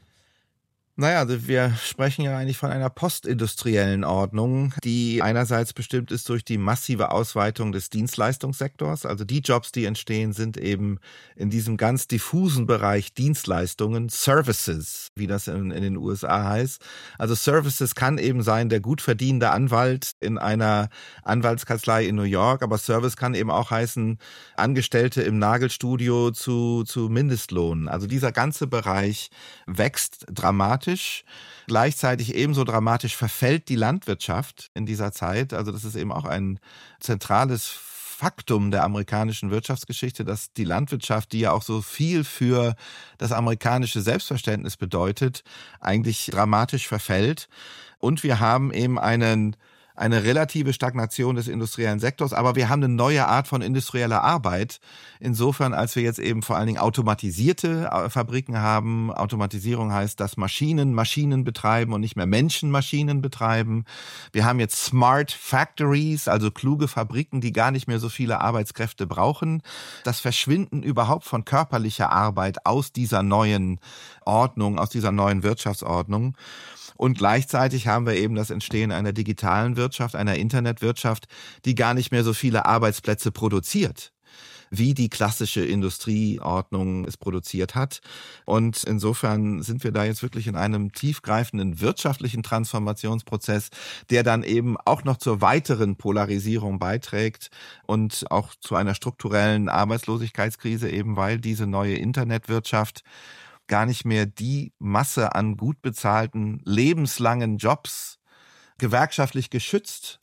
A: Naja, also wir sprechen ja eigentlich von einer postindustriellen Ordnung, die einerseits bestimmt ist durch die massive Ausweitung des Dienstleistungssektors. Also die Jobs, die entstehen, sind eben in diesem ganz diffusen Bereich Dienstleistungen, Services, wie das in, in den U S A heißt. Also Services kann eben sein der gut verdienende Anwalt in einer Anwaltskanzlei in New York, aber Service kann eben auch heißen Angestellte im Nagelstudio zu, zu Mindestlohn. Also dieser ganze Bereich wächst dramatisch. Gleichzeitig ebenso dramatisch verfällt die Landwirtschaft in dieser Zeit. Also das ist eben auch ein zentrales Faktum der amerikanischen Wirtschaftsgeschichte, dass die Landwirtschaft, die ja auch so viel für das amerikanische Selbstverständnis bedeutet, eigentlich dramatisch verfällt. Und wir haben eben einen eine relative Stagnation des industriellen Sektors, aber wir haben eine neue Art von industrieller Arbeit. Insofern, als wir jetzt eben vor allen Dingen automatisierte Fabriken haben. Automatisierung heißt, dass Maschinen Maschinen betreiben und nicht mehr Menschen Maschinen betreiben. Wir haben jetzt Smart Factories, also kluge Fabriken, die gar nicht mehr so viele Arbeitskräfte brauchen. Das Verschwinden überhaupt von körperlicher Arbeit aus dieser neuen Ordnung, aus dieser neuen Wirtschaftsordnung. Und gleichzeitig haben wir eben das Entstehen einer digitalen Wirtschaft, einer Internetwirtschaft, die gar nicht mehr so viele Arbeitsplätze produziert, wie die klassische Industrieordnung es produziert hat. Und insofern sind wir da jetzt wirklich in einem tiefgreifenden wirtschaftlichen Transformationsprozess, der dann eben auch noch zur weiteren Polarisierung beiträgt und auch zu einer strukturellen Arbeitslosigkeitskrise, eben weil diese neue Internetwirtschaft gar nicht mehr die Masse an gut bezahlten, lebenslangen Jobs gewerkschaftlich geschützt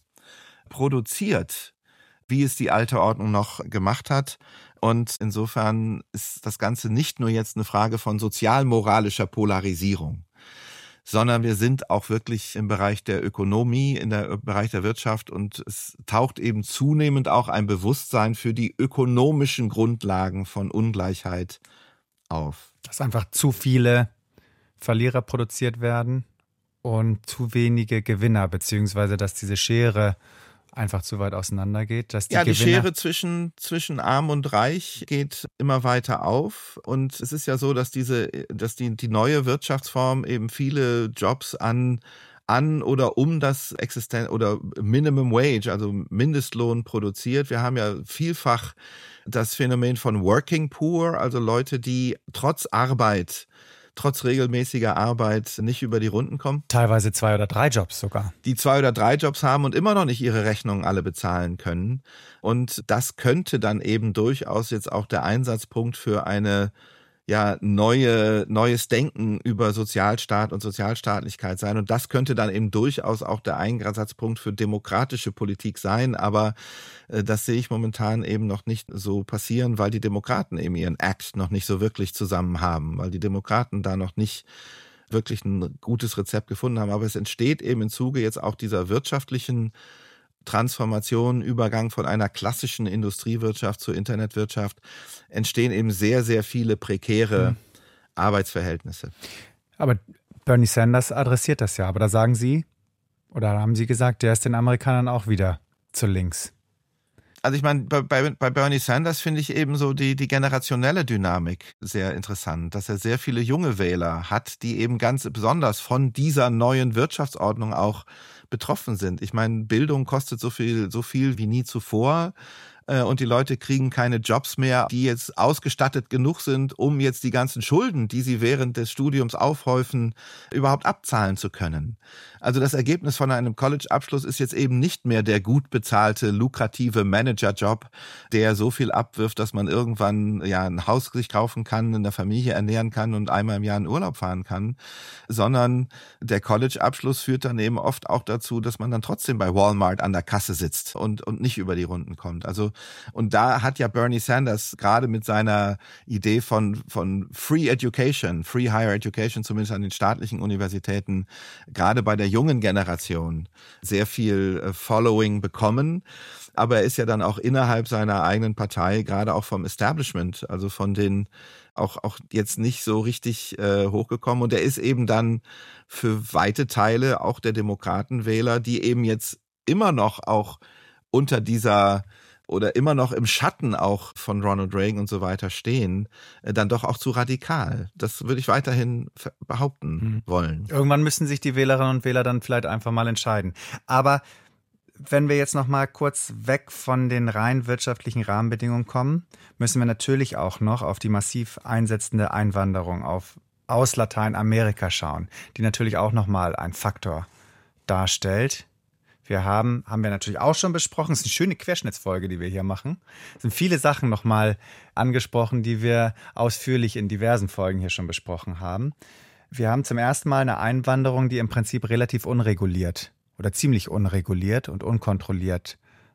A: produziert, wie es die alte Ordnung noch gemacht hat. Und insofern ist das Ganze nicht nur jetzt eine Frage von sozialmoralischer Polarisierung, sondern wir sind auch wirklich im Bereich der Ökonomie, in der im Bereich der Wirtschaft, und es taucht eben zunehmend auch ein Bewusstsein für die ökonomischen Grundlagen von Ungleichheit auf.
B: Dass einfach zu viele Verlierer produziert werden und zu wenige Gewinner, beziehungsweise dass diese Schere einfach zu weit auseinander geht. Dass die
A: ja, die
B: Gewinner
A: Schere zwischen, zwischen Arm und Reich geht immer weiter auf. Und es ist ja so, dass diese, dass die, die neue Wirtschaftsform eben viele Jobs an an oder um das Existen- oder Minimum Wage, also Mindestlohn produziert. Wir haben ja vielfach das Phänomen von Working Poor, also Leute, die trotz Arbeit, trotz regelmäßiger Arbeit nicht über die Runden kommen.
B: Teilweise zwei oder drei Jobs sogar.
A: Die zwei oder drei Jobs haben und immer noch nicht ihre Rechnungen alle bezahlen können. Und das könnte dann eben durchaus jetzt auch der Einsatzpunkt für eine ja, neue, neues Denken über Sozialstaat und Sozialstaatlichkeit sein. Und das könnte dann eben durchaus auch der Einsatzpunkt für demokratische Politik sein. Aber äh, das sehe ich momentan eben noch nicht so passieren, weil die Demokraten eben ihren Act noch nicht so wirklich zusammen haben, weil die Demokraten da noch nicht wirklich ein gutes Rezept gefunden haben. Aber es entsteht eben im Zuge jetzt auch dieser wirtschaftlichen Transformation, Übergang von einer klassischen Industriewirtschaft zur Internetwirtschaft, entstehen eben sehr, sehr viele prekäre mhm. Arbeitsverhältnisse.
B: Aber Bernie Sanders adressiert das ja. Aber da sagen Sie, oder haben Sie gesagt, der ist den Amerikanern auch wieder zu links.
A: Also ich meine, bei, bei, bei Bernie Sanders finde ich eben so die, die generationelle Dynamik sehr interessant, dass er sehr viele junge Wähler hat, die eben ganz besonders von dieser neuen Wirtschaftsordnung auch betroffen sind. Ich meine, Bildung kostet so viel, so viel wie nie zuvor. Und die Leute kriegen keine Jobs mehr, die jetzt ausgestattet genug sind, um jetzt die ganzen Schulden, die sie während des Studiums aufhäufen, überhaupt abzahlen zu können. Also das Ergebnis von einem College-Abschluss ist jetzt eben nicht mehr der gut bezahlte, lukrative Managerjob, der so viel abwirft, dass man irgendwann ja ein Haus sich kaufen kann, eine Familie ernähren kann und einmal im Jahr in Urlaub fahren kann, sondern der College-Abschluss führt dann eben oft auch dazu, dass man dann trotzdem bei Walmart an der Kasse sitzt und, und nicht über die Runden kommt. Also und da hat ja Bernie Sanders gerade mit seiner Idee von, von Free Education, Free Higher Education, zumindest an den staatlichen Universitäten, gerade bei der jungen Generation sehr viel Following bekommen. Aber er ist ja dann auch innerhalb seiner eigenen Partei, gerade auch vom Establishment, also von den auch, auch jetzt nicht so richtig äh, hochgekommen. Und er ist eben dann für weite Teile auch der Demokratenwähler, die eben jetzt immer noch auch unter dieser oder immer noch im Schatten auch von Ronald Reagan und so weiter stehen, dann doch auch zu radikal. Das würde ich weiterhin behaupten mhm. wollen.
B: Irgendwann müssen sich die Wählerinnen und Wähler dann vielleicht einfach mal entscheiden. Aber wenn wir jetzt noch mal kurz weg von den rein wirtschaftlichen Rahmenbedingungen kommen, müssen wir natürlich auch noch auf die massiv einsetzende Einwanderung auf, aus Lateinamerika schauen, die natürlich auch noch mal ein Faktor darstellt. Wir haben, haben wir natürlich auch schon besprochen, es ist eine schöne Querschnittsfolge, die wir hier machen. Es sind viele Sachen nochmal angesprochen, die wir ausführlich in diversen Folgen hier schon besprochen haben. Wir haben zum ersten Mal eine Einwanderung, die im Prinzip relativ unreguliert oder ziemlich unreguliert und unkontrolliert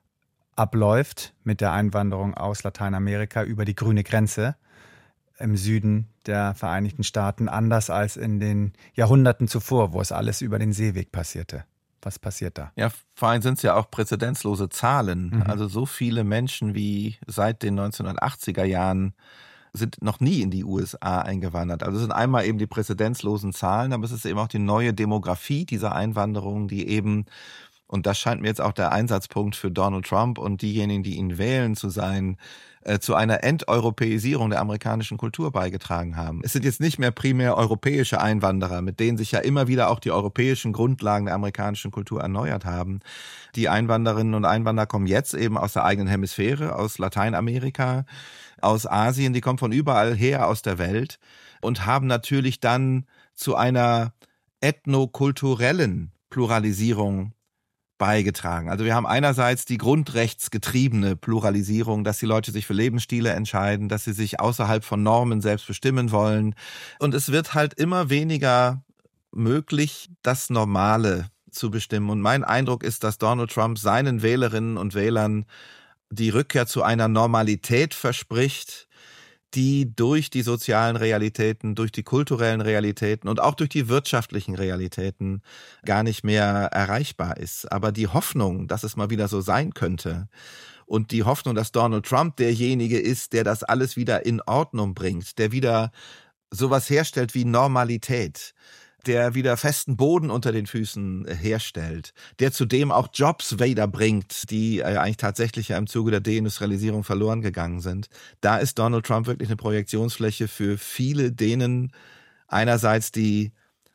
B: abläuft mit der Einwanderung aus Lateinamerika über die grüne Grenze im Süden der Vereinigten Staaten, anders als in den Jahrhunderten zuvor, wo es alles über den Seeweg passierte. Was passiert da?
A: Ja, vor allem sind es ja auch präzedenzlose Zahlen.
B: Mhm.
A: Also so viele Menschen wie seit den neunzehnhundertachtziger Jahren sind noch nie in die U S A eingewandert. Also es sind einmal eben die präzedenzlosen Zahlen, aber es ist eben auch die neue Demografie dieser Einwanderung, die eben, und das scheint mir jetzt auch der Einsatzpunkt für Donald Trump und diejenigen, die ihn wählen, zu sein, äh, zu einer Enteuropäisierung der amerikanischen Kultur beigetragen haben. Es sind jetzt nicht mehr primär europäische Einwanderer, mit denen sich ja immer wieder auch die europäischen Grundlagen der amerikanischen Kultur erneuert haben. Die Einwanderinnen und Einwanderer kommen jetzt eben aus der eigenen Hemisphäre, aus Lateinamerika, aus Asien, die kommen von überall her aus der Welt und haben natürlich dann zu einer ethnokulturellen Pluralisierung beigetragen. Also wir haben einerseits die grundrechtsgetriebene Pluralisierung, dass die Leute sich für Lebensstile entscheiden, dass sie sich außerhalb von Normen selbst bestimmen wollen. Und es wird halt immer weniger möglich, das Normale zu bestimmen. Und mein Eindruck ist, dass Donald Trump seinen Wählerinnen und Wählern die Rückkehr zu einer Normalität verspricht, die durch die sozialen Realitäten, durch die kulturellen Realitäten und auch durch die wirtschaftlichen Realitäten gar nicht mehr erreichbar ist. Aber die Hoffnung, dass es mal wieder so sein könnte und die Hoffnung, dass Donald Trump derjenige ist, der das alles wieder in Ordnung bringt, der wieder sowas herstellt wie Normalität, der wieder festen Boden unter den Füßen herstellt, der zudem auch Jobs wieder bringt, die eigentlich tatsächlich ja im Zuge der Deindustrialisierung verloren gegangen sind. Da ist Donald Trump wirklich eine Projektionsfläche für viele, denen einerseits die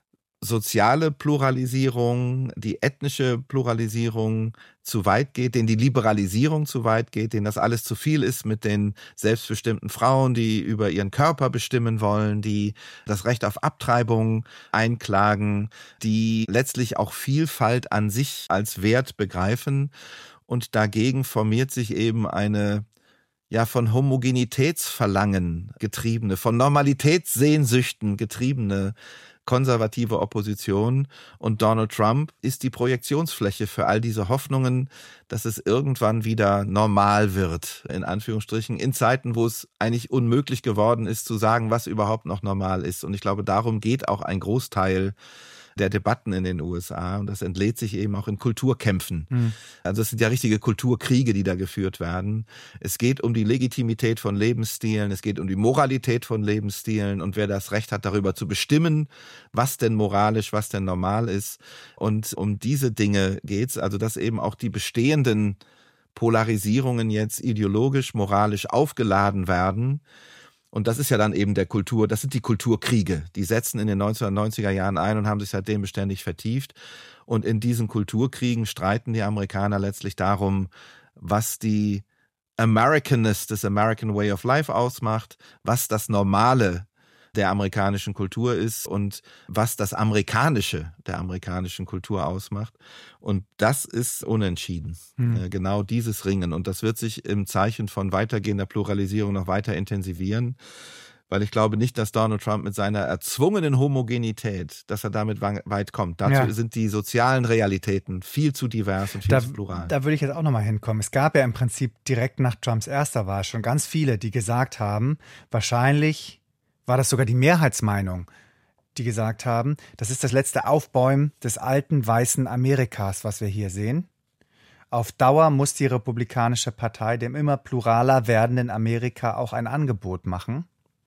A: soziale Pluralisierung, die ethnische Pluralisierung zu weit geht, denen die Liberalisierung zu weit geht, denen das alles zu viel ist mit den selbstbestimmten Frauen, die über ihren Körper bestimmen wollen, die das Recht auf Abtreibung einklagen, die letztlich auch Vielfalt an sich als Wert begreifen. Und dagegen formiert sich eben eine ja von Homogenitätsverlangen getriebene, von Normalitätssehnsüchten getriebene konservative Opposition, und Donald Trump ist die Projektionsfläche für all diese Hoffnungen, dass es irgendwann wieder normal wird, in Anführungsstrichen, in Zeiten, wo es eigentlich unmöglich geworden ist, zu sagen, was überhaupt noch normal ist. Und ich glaube, darum geht auch ein Großteil der Debatten in den U S A, und das entlädt sich eben auch in Kulturkämpfen. Mhm. Also es sind ja richtige Kulturkriege, die da geführt werden. Es geht um die Legitimität von Lebensstilen, es geht um die Moralität von Lebensstilen und wer das Recht hat, darüber zu bestimmen, was denn moralisch, was denn normal ist. Und um diese Dinge geht's, also dass eben auch die bestehenden Polarisierungen jetzt ideologisch, moralisch aufgeladen werden. Und das ist ja dann eben der Kultur, das sind die Kulturkriege. Die setzen in den neunzehnhundertneunziger Jahren ein und haben sich seitdem beständig vertieft. Und in diesen Kulturkriegen streiten die Amerikaner letztlich darum, was die Americanness des American Way of Life ausmacht, was das Normale der amerikanischen Kultur ist und was das Amerikanische der amerikanischen Kultur ausmacht. Und das ist unentschieden. Hm. Genau dieses Ringen. Und das wird sich im Zeichen von weitergehender Pluralisierung noch weiter intensivieren. Weil ich glaube nicht, dass Donald Trump mit seiner erzwungenen Homogenität, dass er damit weit kommt. Dazu ja. sind die sozialen Realitäten viel zu divers und viel
B: da,
A: zu plural.
B: Da würde ich jetzt auch nochmal hinkommen. Es gab ja im Prinzip direkt nach Trumps erster Wahl schon ganz viele, die gesagt haben, wahrscheinlich war das sogar die Mehrheitsmeinung, die gesagt haben, das ist das letzte Aufbäumen des alten weißen Amerikas, was wir hier sehen. Auf Dauer muss die Republikanische Partei dem immer pluraler werdenden Amerika auch ein Angebot machen.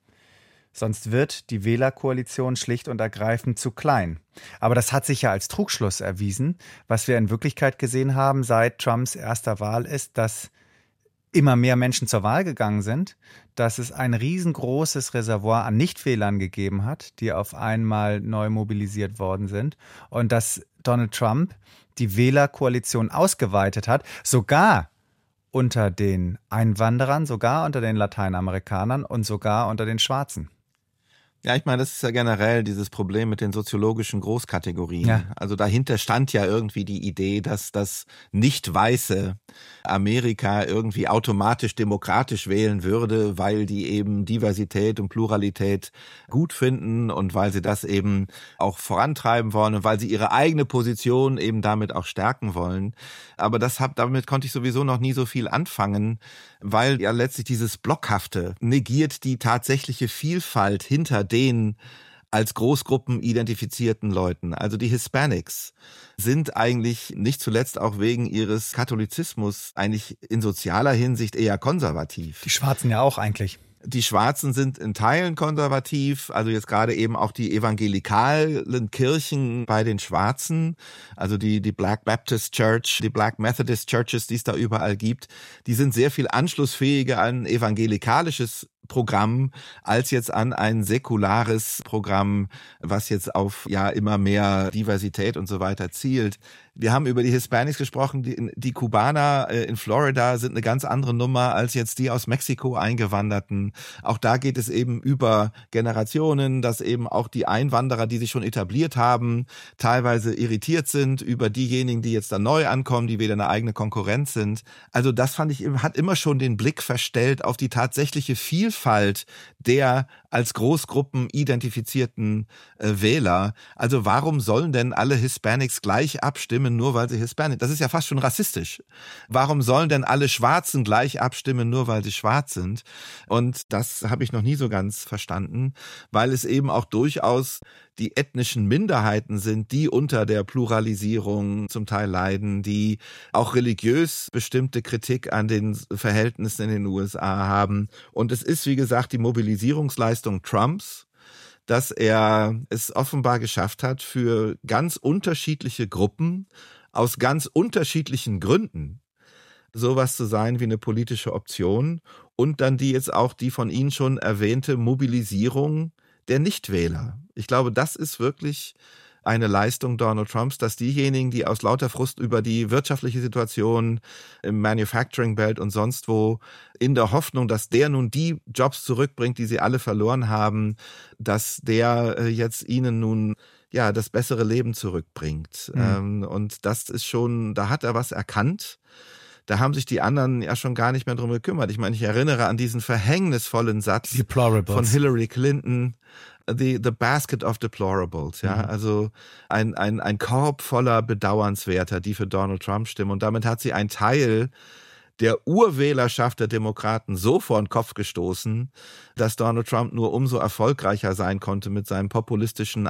B: Sonst wird die Wählerkoalition schlicht und ergreifend zu klein. Aber das hat sich ja als Trugschluss erwiesen. Was wir in Wirklichkeit gesehen haben seit Trumps erster Wahl ist, dass immer mehr Menschen zur Wahl gegangen sind, dass es ein riesengroßes Reservoir an Nichtwählern gegeben hat, die auf einmal neu mobilisiert worden sind, und dass Donald Trump die Wählerkoalition ausgeweitet hat, sogar unter den Einwanderern, sogar unter den Lateinamerikanern und sogar unter den Schwarzen.
A: Ja, ich meine, das ist ja generell dieses Problem mit den soziologischen Großkategorien. Ja. Also dahinter stand ja irgendwie die Idee, dass das nicht weiße Amerika irgendwie automatisch demokratisch wählen würde, weil die eben Diversität und Pluralität gut finden und weil sie das eben auch vorantreiben wollen und weil sie ihre eigene Position eben damit auch stärken wollen. Aber das hab, damit konnte ich sowieso noch nie so viel anfangen, weil ja letztlich dieses Blockhafte negiert die tatsächliche Vielfalt hinter den als Großgruppen identifizierten Leuten. Also die Hispanics sind eigentlich nicht zuletzt auch wegen ihres Katholizismus eigentlich in sozialer Hinsicht eher konservativ.
B: Die Schwarzen ja auch eigentlich.
A: Die Schwarzen sind in Teilen konservativ, also jetzt gerade eben auch die evangelikalen Kirchen bei den Schwarzen, also die, die Black Baptist Church, die Black Methodist Churches, die es da überall gibt, die sind sehr viel anschlussfähiger an evangelikalisches Programm als jetzt an ein säkulares Programm, was jetzt auf ja immer mehr Diversität und so weiter zielt. Wir haben über die Hispanics gesprochen, die, die Kubaner in Florida sind eine ganz andere Nummer als jetzt die aus Mexiko Eingewanderten. Auch da geht es eben über Generationen, dass eben auch die Einwanderer, die sich schon etabliert haben, teilweise irritiert sind über diejenigen, die jetzt da neu ankommen, die wieder eine eigene Konkurrenz sind. Also das fand ich, hat immer schon den Blick verstellt auf die tatsächliche Vielfalt der als Großgruppen identifizierten äh, Wähler. Also warum sollen denn alle Hispanics gleich abstimmen, nur weil sie Hispanic? Das ist ja fast schon rassistisch. Warum sollen denn alle Schwarzen gleich abstimmen, nur weil sie schwarz sind? Und das habe ich noch nie so ganz verstanden, weil es eben auch durchaus die ethnischen Minderheiten sind, die unter der Pluralisierung zum Teil leiden, die auch religiös bestimmte Kritik an den Verhältnissen in den U S A haben. Und es ist, wie gesagt, die Mobilisierungsleistung Trumps, dass er es offenbar geschafft hat, für ganz unterschiedliche Gruppen aus ganz unterschiedlichen Gründen sowas zu sein wie eine politische Option und dann die jetzt auch die von Ihnen schon erwähnte Mobilisierung der Nichtwähler. Ich glaube, das ist wirklich eine Leistung Donald Trumps, dass diejenigen, die aus lauter Frust über die wirtschaftliche Situation im Manufacturing Belt und sonst wo, in der Hoffnung, dass der nun die Jobs zurückbringt, die sie alle verloren haben, dass der jetzt ihnen nun ja das bessere Leben zurückbringt. Mhm. Und das ist schon, da hat er was erkannt. Da haben sich die anderen ja schon gar nicht mehr drum gekümmert. Ich meine, ich erinnere an diesen verhängnisvollen Satz
B: Deplorables
A: von Hillary Clinton, the, the basket of deplorables, ja, mhm. also ein, ein, ein Korb voller Bedauernswerter, die für Donald Trump stimmen. Und damit hat sie einen Teil der Urwählerschaft der Demokraten so vor den Kopf gestoßen, dass Donald Trump nur umso erfolgreicher sein konnte mit seinem populistischen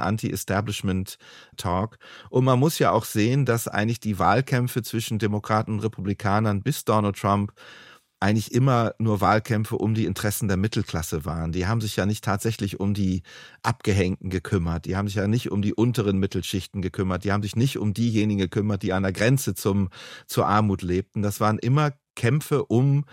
A: Anti-Establishment-Talk. Und man muss ja auch sehen, dass eigentlich die Wahlkämpfe zwischen Demokraten und Republikanern bis Donald Trump eigentlich immer nur Wahlkämpfe um die Interessen der Mittelklasse waren. Die haben sich ja nicht tatsächlich um die Abgehängten gekümmert. Die haben sich ja nicht um die unteren Mittelschichten gekümmert. Die haben sich nicht um diejenigen gekümmert, die an der Grenze zum, zur Armut lebten. Das waren immer Kämpfe um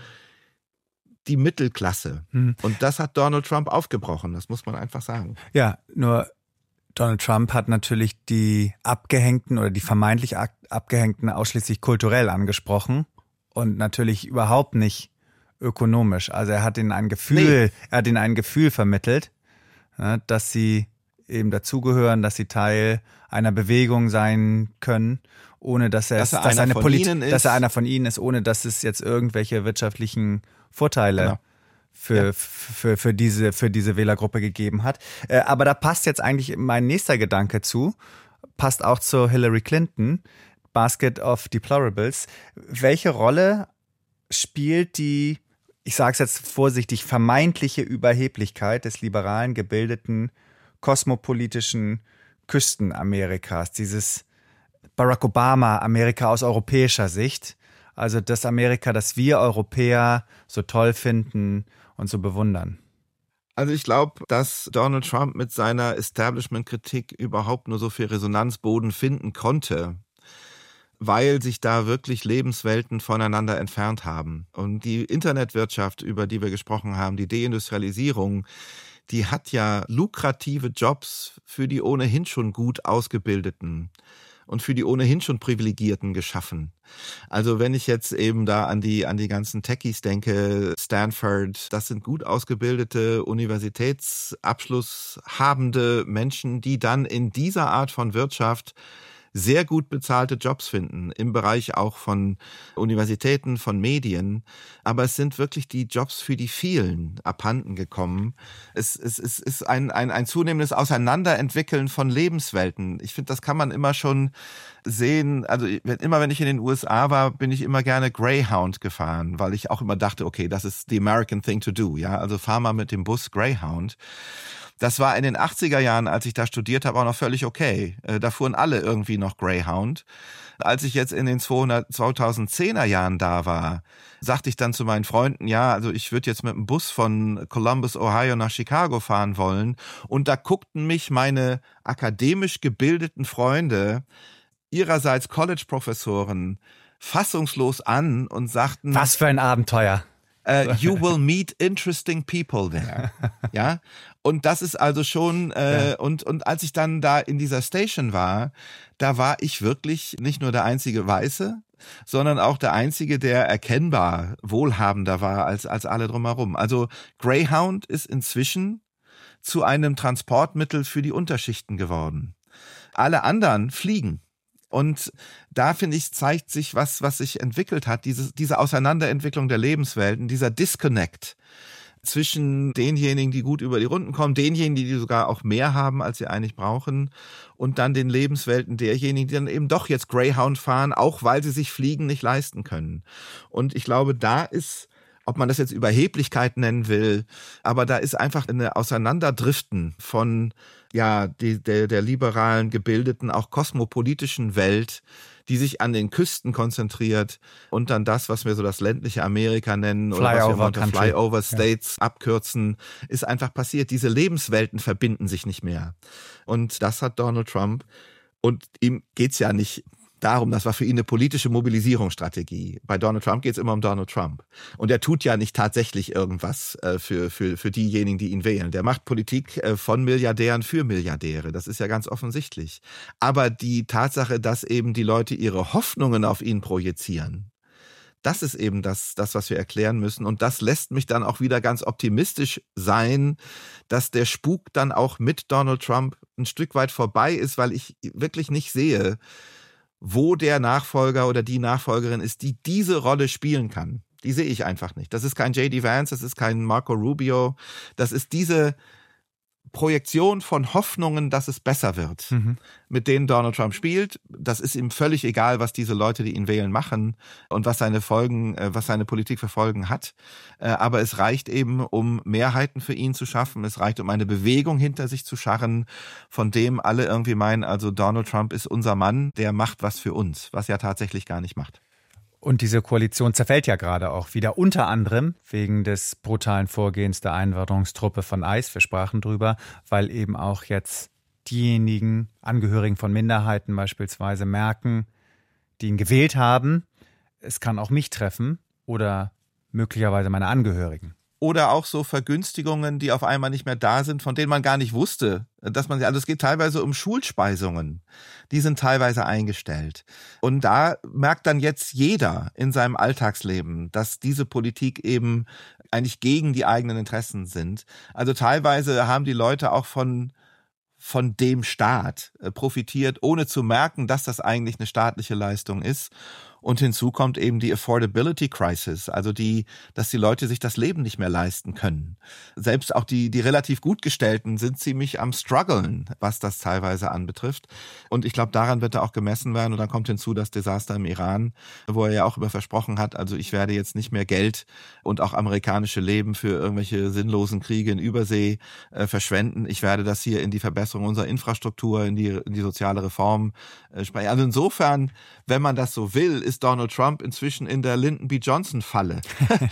A: die Mittelklasse. Hm. Und das hat Donald Trump aufgebrochen. Das muss man einfach sagen.
B: Ja, nur Donald Trump hat natürlich die Abgehängten oder die vermeintlich Abgehängten ausschließlich kulturell angesprochen. Und natürlich überhaupt nicht ökonomisch. Also er hat ihnen ein Gefühl, nee. er hat ihnen ein Gefühl vermittelt, dass sie eben dazugehören, dass sie Teil einer Bewegung sein können, ohne dass er,
A: dass er,
B: dass
A: einer,
B: eine
A: von
B: Polit-
A: ihnen ist.
B: dass er einer von ihnen ist, ohne dass es jetzt irgendwelche wirtschaftlichen Vorteile genau. für, ja. für, für, diese, für diese Wählergruppe gegeben hat. Aber da passt jetzt eigentlich mein nächster Gedanke zu, passt auch zu Hillary Clinton. Basket of Deplorables. Welche Rolle spielt die, ich sage es jetzt vorsichtig, vermeintliche Überheblichkeit des liberalen, gebildeten, kosmopolitischen Küstenamerikas, dieses Barack Obama-Amerika aus europäischer Sicht, also das Amerika, das wir Europäer so toll finden und so bewundern?
A: Also ich glaube, dass Donald Trump mit seiner Establishment-Kritik überhaupt nur so viel Resonanzboden finden konnte, weil sich da wirklich Lebenswelten voneinander entfernt haben. Und die Internetwirtschaft, über die wir gesprochen haben, die Deindustrialisierung, die hat ja lukrative Jobs für die ohnehin schon gut Ausgebildeten und für die ohnehin schon Privilegierten geschaffen. Also wenn ich jetzt eben da an die, an die ganzen Techies denke, Stanford, das sind gut ausgebildete, Universitätsabschluss habende Menschen, die dann in dieser Art von Wirtschaft sehr gut bezahlte Jobs finden, im Bereich auch von Universitäten, von Medien. Aber es sind wirklich die Jobs für die vielen abhanden gekommen. Es, es, es ist ein, ein, ein zunehmendes Auseinanderentwickeln von Lebenswelten. Ich finde, das kann man immer schon sehen. Also immer, wenn ich in den U S A war, bin ich immer gerne Greyhound gefahren, weil ich auch immer dachte, okay, das ist the American thing to do. Ja, also fahr mal mit dem Bus Greyhound. Das war in den achtziger Jahren, als ich da studiert habe, auch noch völlig okay. Da fuhren alle irgendwie noch Greyhound. Als ich jetzt in den zweitausendzehner Jahren da war, sagte ich dann zu meinen Freunden, ja, also ich würde jetzt mit dem Bus von Columbus, Ohio nach Chicago fahren wollen. Und da guckten mich meine akademisch gebildeten Freunde, ihrerseits College-Professoren, fassungslos an und sagten...
B: Was für ein Abenteuer.
A: Uh, you will meet interesting people there. Ja, und das ist also schon, äh, ja. und, und als ich dann da in dieser Station war, da war ich wirklich nicht nur der einzige Weiße, sondern auch der einzige, der erkennbar wohlhabender war als, als alle drumherum. Also Greyhound ist inzwischen zu einem Transportmittel für die Unterschichten geworden. Alle anderen fliegen. Und da, finde ich, zeigt sich was, was sich entwickelt hat, diese, diese Auseinanderentwicklung der Lebenswelten, dieser Disconnect zwischen denjenigen, die gut über die Runden kommen, denjenigen, die sogar auch mehr haben, als sie eigentlich brauchen, und dann den Lebenswelten derjenigen, die dann eben doch jetzt Greyhound fahren, auch weil sie sich Fliegen nicht leisten können. Und ich glaube, da ist, ob man das jetzt Überheblichkeit nennen will, aber da ist einfach eine Auseinanderdriften von ja die, der, der liberalen, gebildeten, auch kosmopolitischen Welt, die sich an den Küsten konzentriert und dann das, was wir so das ländliche Amerika nennen oder was wir unter Flyover States ja. abkürzen, ist einfach passiert. Diese Lebenswelten verbinden sich nicht mehr. Und das hat Donald Trump, und ihm geht's ja nicht darum, das war für ihn eine politische Mobilisierungsstrategie. Bei Donald Trump geht es immer um Donald Trump. Und er tut ja nicht tatsächlich irgendwas äh, für, für, für diejenigen, die ihn wählen. Der macht Politik äh, von Milliardären für Milliardäre. Das ist ja ganz offensichtlich. Aber die Tatsache, dass eben die Leute ihre Hoffnungen auf ihn projizieren, das ist eben das, das, was wir erklären müssen. Und das lässt mich dann auch wieder ganz optimistisch sein, dass der Spuk dann auch mit Donald Trump ein Stück weit vorbei ist, weil ich wirklich nicht sehe, wo der Nachfolger oder die Nachfolgerin ist, die diese Rolle spielen kann. Die sehe ich einfach nicht. Das ist kein J D Vance, das ist kein Marco Rubio. Das ist diese Projektion von Hoffnungen, dass es besser wird, mhm. mit denen Donald Trump spielt. Das ist ihm völlig egal, was diese Leute, die ihn wählen, machen und was seine Folgen, was seine Politik für Folgen hat. Aber es reicht eben, um Mehrheiten für ihn zu schaffen. Es reicht, um eine Bewegung hinter sich zu scharren, von dem alle irgendwie meinen, also Donald Trump ist unser Mann, der macht was für uns, was er tatsächlich gar nicht macht.
B: Und diese Koalition zerfällt ja gerade auch wieder, unter anderem wegen des brutalen Vorgehens der Einwanderungstruppe von ICE. Wir sprachen drüber, weil eben auch jetzt diejenigen Angehörigen von Minderheiten beispielsweise merken, die ihn gewählt haben, es kann auch mich treffen oder möglicherweise meine Angehörigen.
A: Oder auch so Vergünstigungen, die auf einmal nicht mehr da sind, von denen man gar nicht wusste, dass man, also es geht teilweise um Schulspeisungen, die sind teilweise eingestellt. Und da merkt dann jetzt jeder in seinem Alltagsleben, dass diese Politik eben eigentlich gegen die eigenen Interessen sind. Also teilweise haben die Leute auch von von dem Staat profitiert, ohne zu merken, dass das eigentlich eine staatliche Leistung ist. Und hinzu kommt eben die Affordability Crisis, also die, dass die Leute sich das Leben nicht mehr leisten können. Selbst auch die, die relativ Gutgestellten sind ziemlich am struggeln, was das teilweise anbetrifft. Und ich glaube, daran wird er auch gemessen werden. Und dann kommt hinzu das Desaster im Iran, wo er ja auch über versprochen hat, also ich werde jetzt nicht mehr Geld und auch amerikanische Leben für irgendwelche sinnlosen Kriege in Übersee äh, verschwenden. Ich werde das hier in die Verbesserung unserer Infrastruktur, in die, in die soziale Reform äh, sprechen. Also insofern, wenn man das so will, ist Donald Trump inzwischen in der Lyndon B. Johnson-Falle,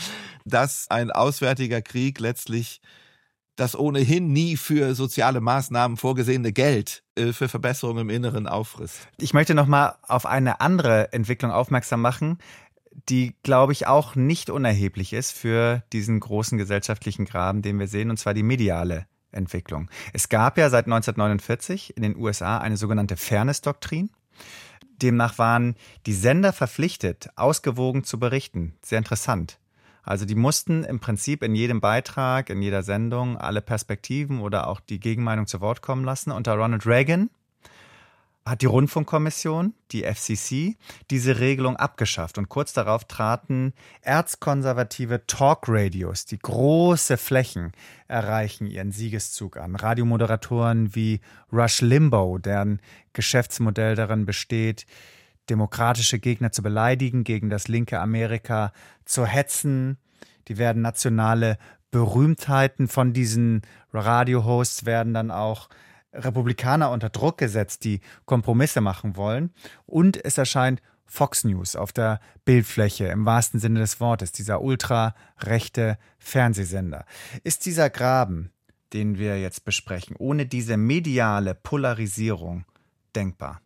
A: dass ein auswärtiger Krieg letztlich das ohnehin nie für soziale Maßnahmen vorgesehene Geld äh, für Verbesserungen im Inneren auffrisst.
B: Ich möchte noch mal auf eine andere Entwicklung aufmerksam machen, die, glaube ich, auch nicht unerheblich ist für diesen großen gesellschaftlichen Graben, den wir sehen, und zwar die mediale Entwicklung. Es gab ja seit neunzehnhundertneunundvierzig in den U S A eine sogenannte Fairness-Doktrin. Demnach waren die Sender verpflichtet, ausgewogen zu berichten. Sehr interessant. Also die mussten im Prinzip in jedem Beitrag, in jeder Sendung alle Perspektiven oder auch die Gegenmeinung zu Wort kommen lassen. Unter Ronald Reagan hat die Rundfunkkommission, die F C C, diese Regelung abgeschafft. Und kurz darauf traten erzkonservative Talkradios, die große Flächen erreichen, ihren Siegeszug an. Radiomoderatoren wie Rush Limbaugh, deren Geschäftsmodell darin besteht, demokratische Gegner zu beleidigen, gegen das linke Amerika zu hetzen. Die werden nationale Berühmtheiten von diesen Radio-Hosts werden dann auch Republikaner unter Druck gesetzt, die Kompromisse machen wollen. Und es erscheint Fox News auf der Bildfläche im wahrsten Sinne des Wortes, dieser ultrarechte Fernsehsender. Ist dieser Graben, den wir jetzt besprechen, ohne diese mediale Polarisierung denkbar?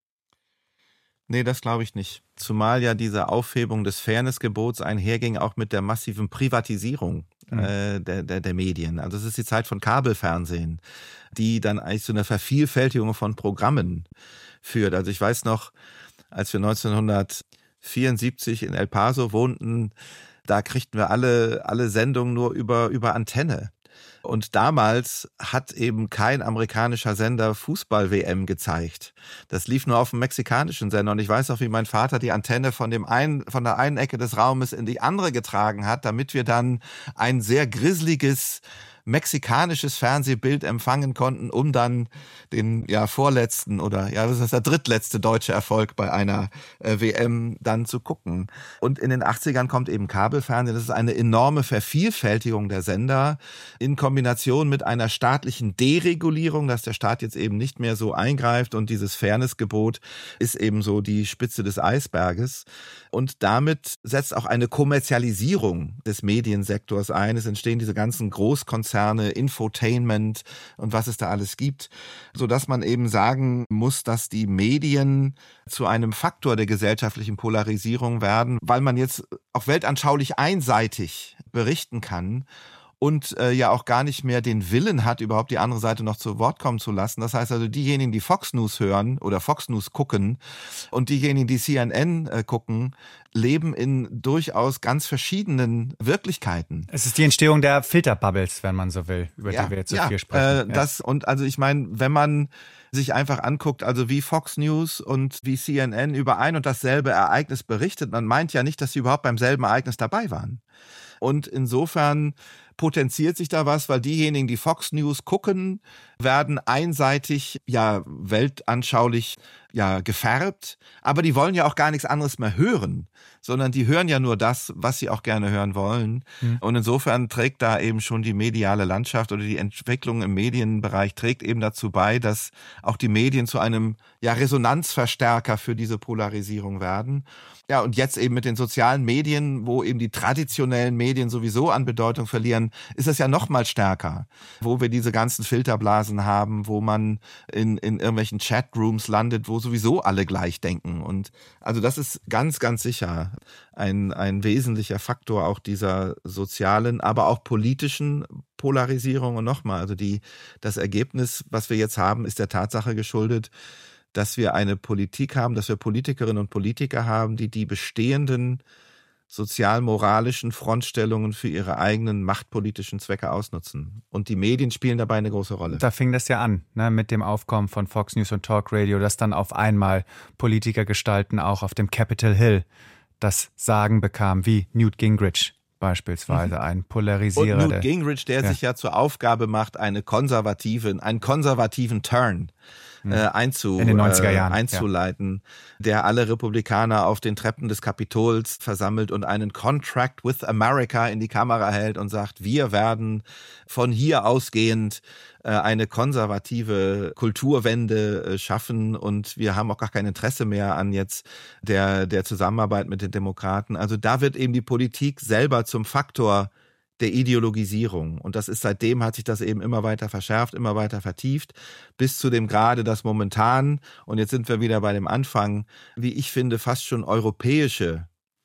A: Nee, das glaube ich nicht. Zumal ja diese Aufhebung des Fairnessgebots einherging auch mit der massiven Privatisierung mhm. äh, der, der, der Medien. Also es ist die Zeit von Kabelfernsehen, die dann eigentlich zu einer Vervielfältigung von Programmen führt. Also ich weiß noch, als wir neunzehnhundertvierundsiebzig in El Paso wohnten, da kriegten wir alle, alle Sendungen nur über, über Antenne. Und damals hat eben kein amerikanischer Sender Fußball-W M gezeigt. Das lief nur auf dem mexikanischen Sender. Und ich weiß auch, wie mein Vater die Antenne von dem einen, von der einen Ecke des Raumes in die andere getragen hat, damit wir dann ein sehr grisseliges mexikanisches Fernsehbild empfangen konnten, um dann den ja vorletzten oder ja, das ist der drittletzte deutsche Erfolg bei einer äh, W M dann zu gucken. Und in den achtzigern kommt eben Kabelfernsehen. Das ist eine enorme Vervielfältigung der Sender in Kombination mit einer staatlichen Deregulierung, dass der Staat jetzt eben nicht mehr so eingreift, und dieses Fairnessgebot ist eben so die Spitze des Eisberges. Und damit setzt auch eine Kommerzialisierung des Mediensektors ein. Es entstehen diese ganzen Großkonzerne, Infotainment und was es da alles gibt, sodass man eben sagen muss, dass die Medien zu einem Faktor der gesellschaftlichen Polarisierung werden, weil man jetzt auch weltanschaulich einseitig berichten kann und äh, ja auch gar nicht mehr den Willen hat, überhaupt die andere Seite noch zu Wort kommen zu lassen. Das heißt also, diejenigen, die Fox News hören oder Fox News gucken und diejenigen, die C N N äh, gucken, leben in durchaus ganz verschiedenen Wirklichkeiten.
B: Es ist die Entstehung der Filterbubbles, wenn man so will, über
A: ja,
B: die wir jetzt so
A: ja,
B: viel sprechen.
A: Äh, das, und also ich meine, wenn man sich einfach anguckt, also wie Fox News und wie C N N über ein und dasselbe Ereignis berichtet, man meint ja nicht, dass sie überhaupt beim selben Ereignis dabei waren. Und insofern potenziert sich da was, weil diejenigen, die Fox News gucken, werden einseitig, ja, weltanschaulich, ja, gefärbt. Aber die wollen ja auch gar nichts anderes mehr hören, sondern die hören ja nur das, was sie auch gerne hören wollen. Mhm. Und insofern trägt da eben schon die mediale Landschaft oder die Entwicklung im Medienbereich trägt eben dazu bei, dass auch die Medien zu einem, ja, Resonanzverstärker für diese Polarisierung werden. Ja, und jetzt eben mit den sozialen Medien, wo eben die traditionellen Medien sowieso an Bedeutung verlieren, ist es ja noch mal stärker, wo wir diese ganzen Filterblasen haben, wo man in, in irgendwelchen Chatrooms landet, wo sowieso alle gleich denken. Und also das ist ganz, ganz sicher ein, ein wesentlicher Faktor auch dieser sozialen, aber auch politischen Polarisierung. Und nochmal, also die, das Ergebnis, was wir jetzt haben, ist der Tatsache geschuldet, dass wir eine Politik haben, dass wir Politikerinnen und Politiker haben, die die bestehenden sozial-moralischen Frontstellungen für ihre eigenen machtpolitischen Zwecke ausnutzen. Und die Medien spielen dabei eine große Rolle.
B: Da fing das ja an, ne, mit dem Aufkommen von Fox News und Talk Radio, dass dann auf einmal Politikergestalten auch auf dem Capitol Hill das Sagen bekam, wie Newt Gingrich beispielsweise, mhm. ein Polarisierer.
A: Und Newt Gingrich, der ja. sich ja zur Aufgabe macht, eine konservative, einen konservativen Turn Äh, einzu,
B: in den neunziger Jahren,
A: äh, einzuleiten, ja. der alle Republikaner auf den Treppen des Kapitols versammelt und einen Contract with America in die Kamera hält und sagt, wir werden von hier ausgehend äh, eine konservative Kulturwende äh, schaffen und wir haben auch gar kein Interesse mehr an jetzt der, der Zusammenarbeit mit den Demokraten. Also da wird eben die Politik selber zum Faktor der Ideologisierung. Und das ist seitdem hat sich das eben immer weiter verschärft, immer weiter vertieft, bis zu dem Grade, dass momentan, und jetzt sind wir wieder bei dem Anfang, wie ich finde, fast schon europäische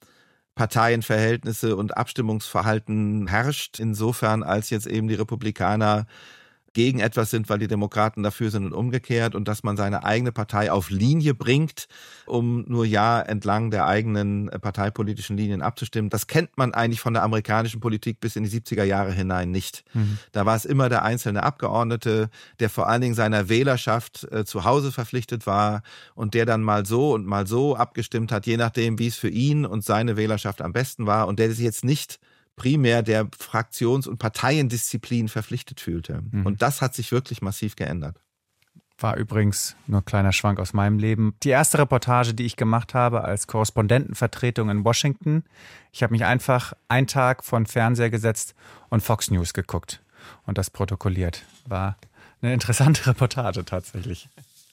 A: Parteienverhältnisse und Abstimmungsverhalten herrscht, insofern als jetzt eben die Republikaner gegen etwas sind, weil die Demokraten dafür sind und umgekehrt, und dass man seine eigene Partei auf Linie bringt, um nur ja entlang der eigenen parteipolitischen Linien abzustimmen. Das kennt man eigentlich von der amerikanischen Politik bis in die siebziger Jahre hinein nicht. Mhm. Da war es immer der einzelne Abgeordnete, der vor allen Dingen seiner Wählerschaft äh, zu Hause verpflichtet war und der dann mal so und mal so abgestimmt hat, je nachdem, wie es für ihn und seine Wählerschaft am besten war, und der sich jetzt nicht primär der Fraktions- und Parteiendisziplin verpflichtet fühlte. Mhm. Und das hat sich wirklich massiv geändert.
B: War übrigens nur ein kleiner Schwank aus meinem Leben. Die erste Reportage, die ich gemacht habe als Korrespondentenvertretung in Washington. Ich habe mich einfach einen Tag vor den Fernseher gesetzt und Fox News geguckt und das protokolliert. War eine interessante Reportage tatsächlich.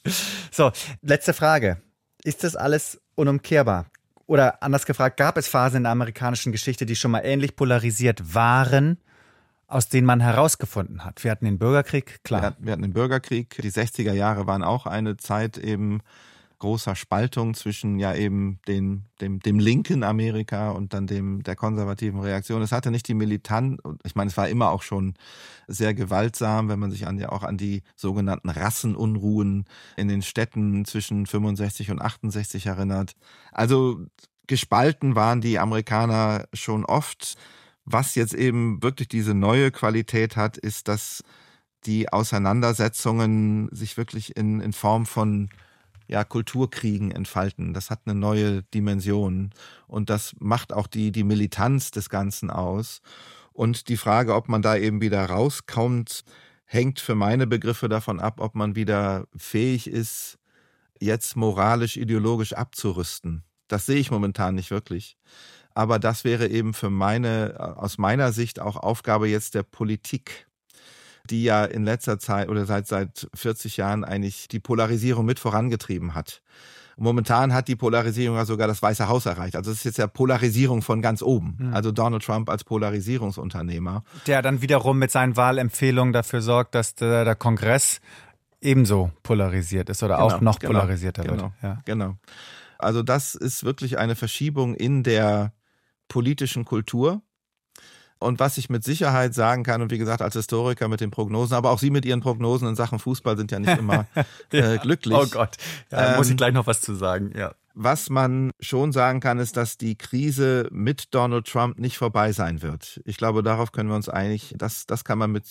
B: So, letzte Frage. Ist das alles unumkehrbar? Oder anders gefragt, gab es Phasen in der amerikanischen Geschichte, die schon mal ähnlich polarisiert waren, aus denen man herausgefunden hat? Wir hatten den Bürgerkrieg, klar.
A: Wir, wir hatten den Bürgerkrieg. Die sechziger Jahre waren auch eine Zeit eben großer Spaltung zwischen ja eben den, dem, dem linken Amerika und dann dem der konservativen Reaktion. Es hatte nicht die Militanz, ich meine, es war immer auch schon sehr gewaltsam, wenn man sich an ja auch an die sogenannten Rassenunruhen in den Städten zwischen fünfundsechzig und achtundsechzig erinnert. Also gespalten waren die Amerikaner schon oft. Was jetzt eben wirklich diese neue Qualität hat, ist, dass die Auseinandersetzungen sich wirklich in, in Form von ja, Kulturkriegen entfalten. Das hat eine neue Dimension und das macht auch die, die Militanz des Ganzen aus. Und die Frage, ob man da eben wieder rauskommt, hängt für meine Begriffe davon ab, ob man wieder fähig ist, jetzt moralisch, ideologisch abzurüsten. Das sehe ich momentan nicht wirklich. Aber das wäre eben für meine, aus meiner Sicht auch Aufgabe jetzt der Politik, die ja in letzter Zeit oder seit seit vierzig Jahren eigentlich die Polarisierung mit vorangetrieben hat. Momentan hat die Polarisierung ja sogar das Weiße Haus erreicht. Also es ist jetzt ja Polarisierung von ganz oben. Mhm. Also Donald Trump als Polarisierungsunternehmer.
B: Der dann wiederum mit seinen Wahlempfehlungen dafür sorgt, dass der, der Kongress ebenso polarisiert ist oder genau, auch noch genau, polarisierter
A: genau,
B: wird. Ja.
A: Genau. Also das ist wirklich eine Verschiebung in der politischen Kultur. Und was ich mit Sicherheit sagen kann, und wie gesagt, als Historiker mit den Prognosen, aber auch Sie mit Ihren Prognosen in Sachen Fußball sind ja nicht immer ja. äh, glücklich.
B: Oh Gott, da ähm, muss ich gleich noch was zu sagen. Ja.
A: Was man schon sagen kann, ist, dass die Krise mit Donald Trump nicht vorbei sein wird. Ich glaube, darauf können wir uns einig, das, das kann man mit,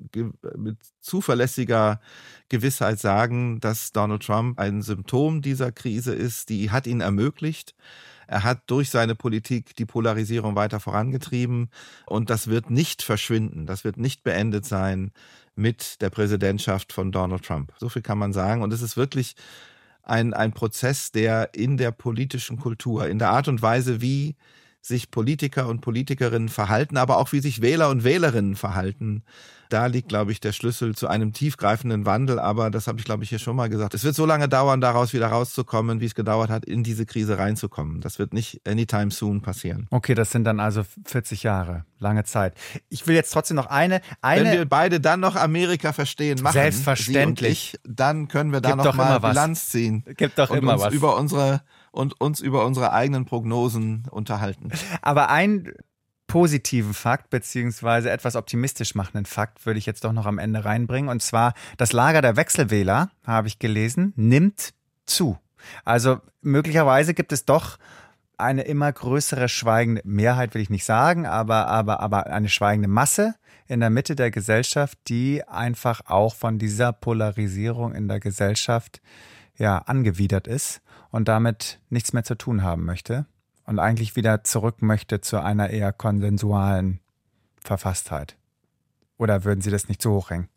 A: mit zuverlässiger Gewissheit sagen, dass Donald Trump ein Symptom dieser Krise ist, die hat ihn ermöglicht. Er hat durch seine Politik die Polarisierung weiter vorangetrieben und das wird nicht verschwinden, das wird nicht beendet sein mit der Präsidentschaft von Donald Trump. So viel kann man sagen und es ist wirklich ein, ein Prozess, der in der politischen Kultur, in der Art und Weise, wie sich Politiker und Politikerinnen verhalten, aber auch wie sich Wähler und Wählerinnen verhalten. Da liegt, glaube ich, der Schlüssel zu einem tiefgreifenden Wandel. Aber das habe ich, glaube ich, hier schon mal gesagt. Es wird so lange dauern, daraus wieder rauszukommen, wie es gedauert hat, in diese Krise reinzukommen. Das wird nicht anytime soon passieren.
B: Okay, das sind dann also vierzig Jahre. Lange Zeit. Ich will jetzt trotzdem noch eine... eine
A: Wenn wir beide dann noch Amerika verstehen machen,
B: selbstverständlich,
A: Sie und ich, dann können wir da noch mal Bilanz ziehen.
B: Gibt doch
A: und
B: immer
A: uns
B: was.
A: Über unsere, und uns über unsere eigenen Prognosen unterhalten.
B: Aber ein positiven Fakt beziehungsweise etwas optimistisch machenden Fakt würde ich jetzt doch noch am Ende reinbringen. Und zwar, das Lager der Wechselwähler, habe ich gelesen, nimmt zu. Also möglicherweise gibt es doch eine immer größere schweigende Mehrheit, will ich nicht sagen, aber, aber, aber eine schweigende Masse in der Mitte der Gesellschaft, die einfach auch von dieser Polarisierung in der Gesellschaft ja angewidert ist und damit nichts mehr zu tun haben möchte. Und eigentlich wieder zurück möchte zu einer eher konsensualen Verfasstheit. Oder würden Sie das nicht so hochhängen?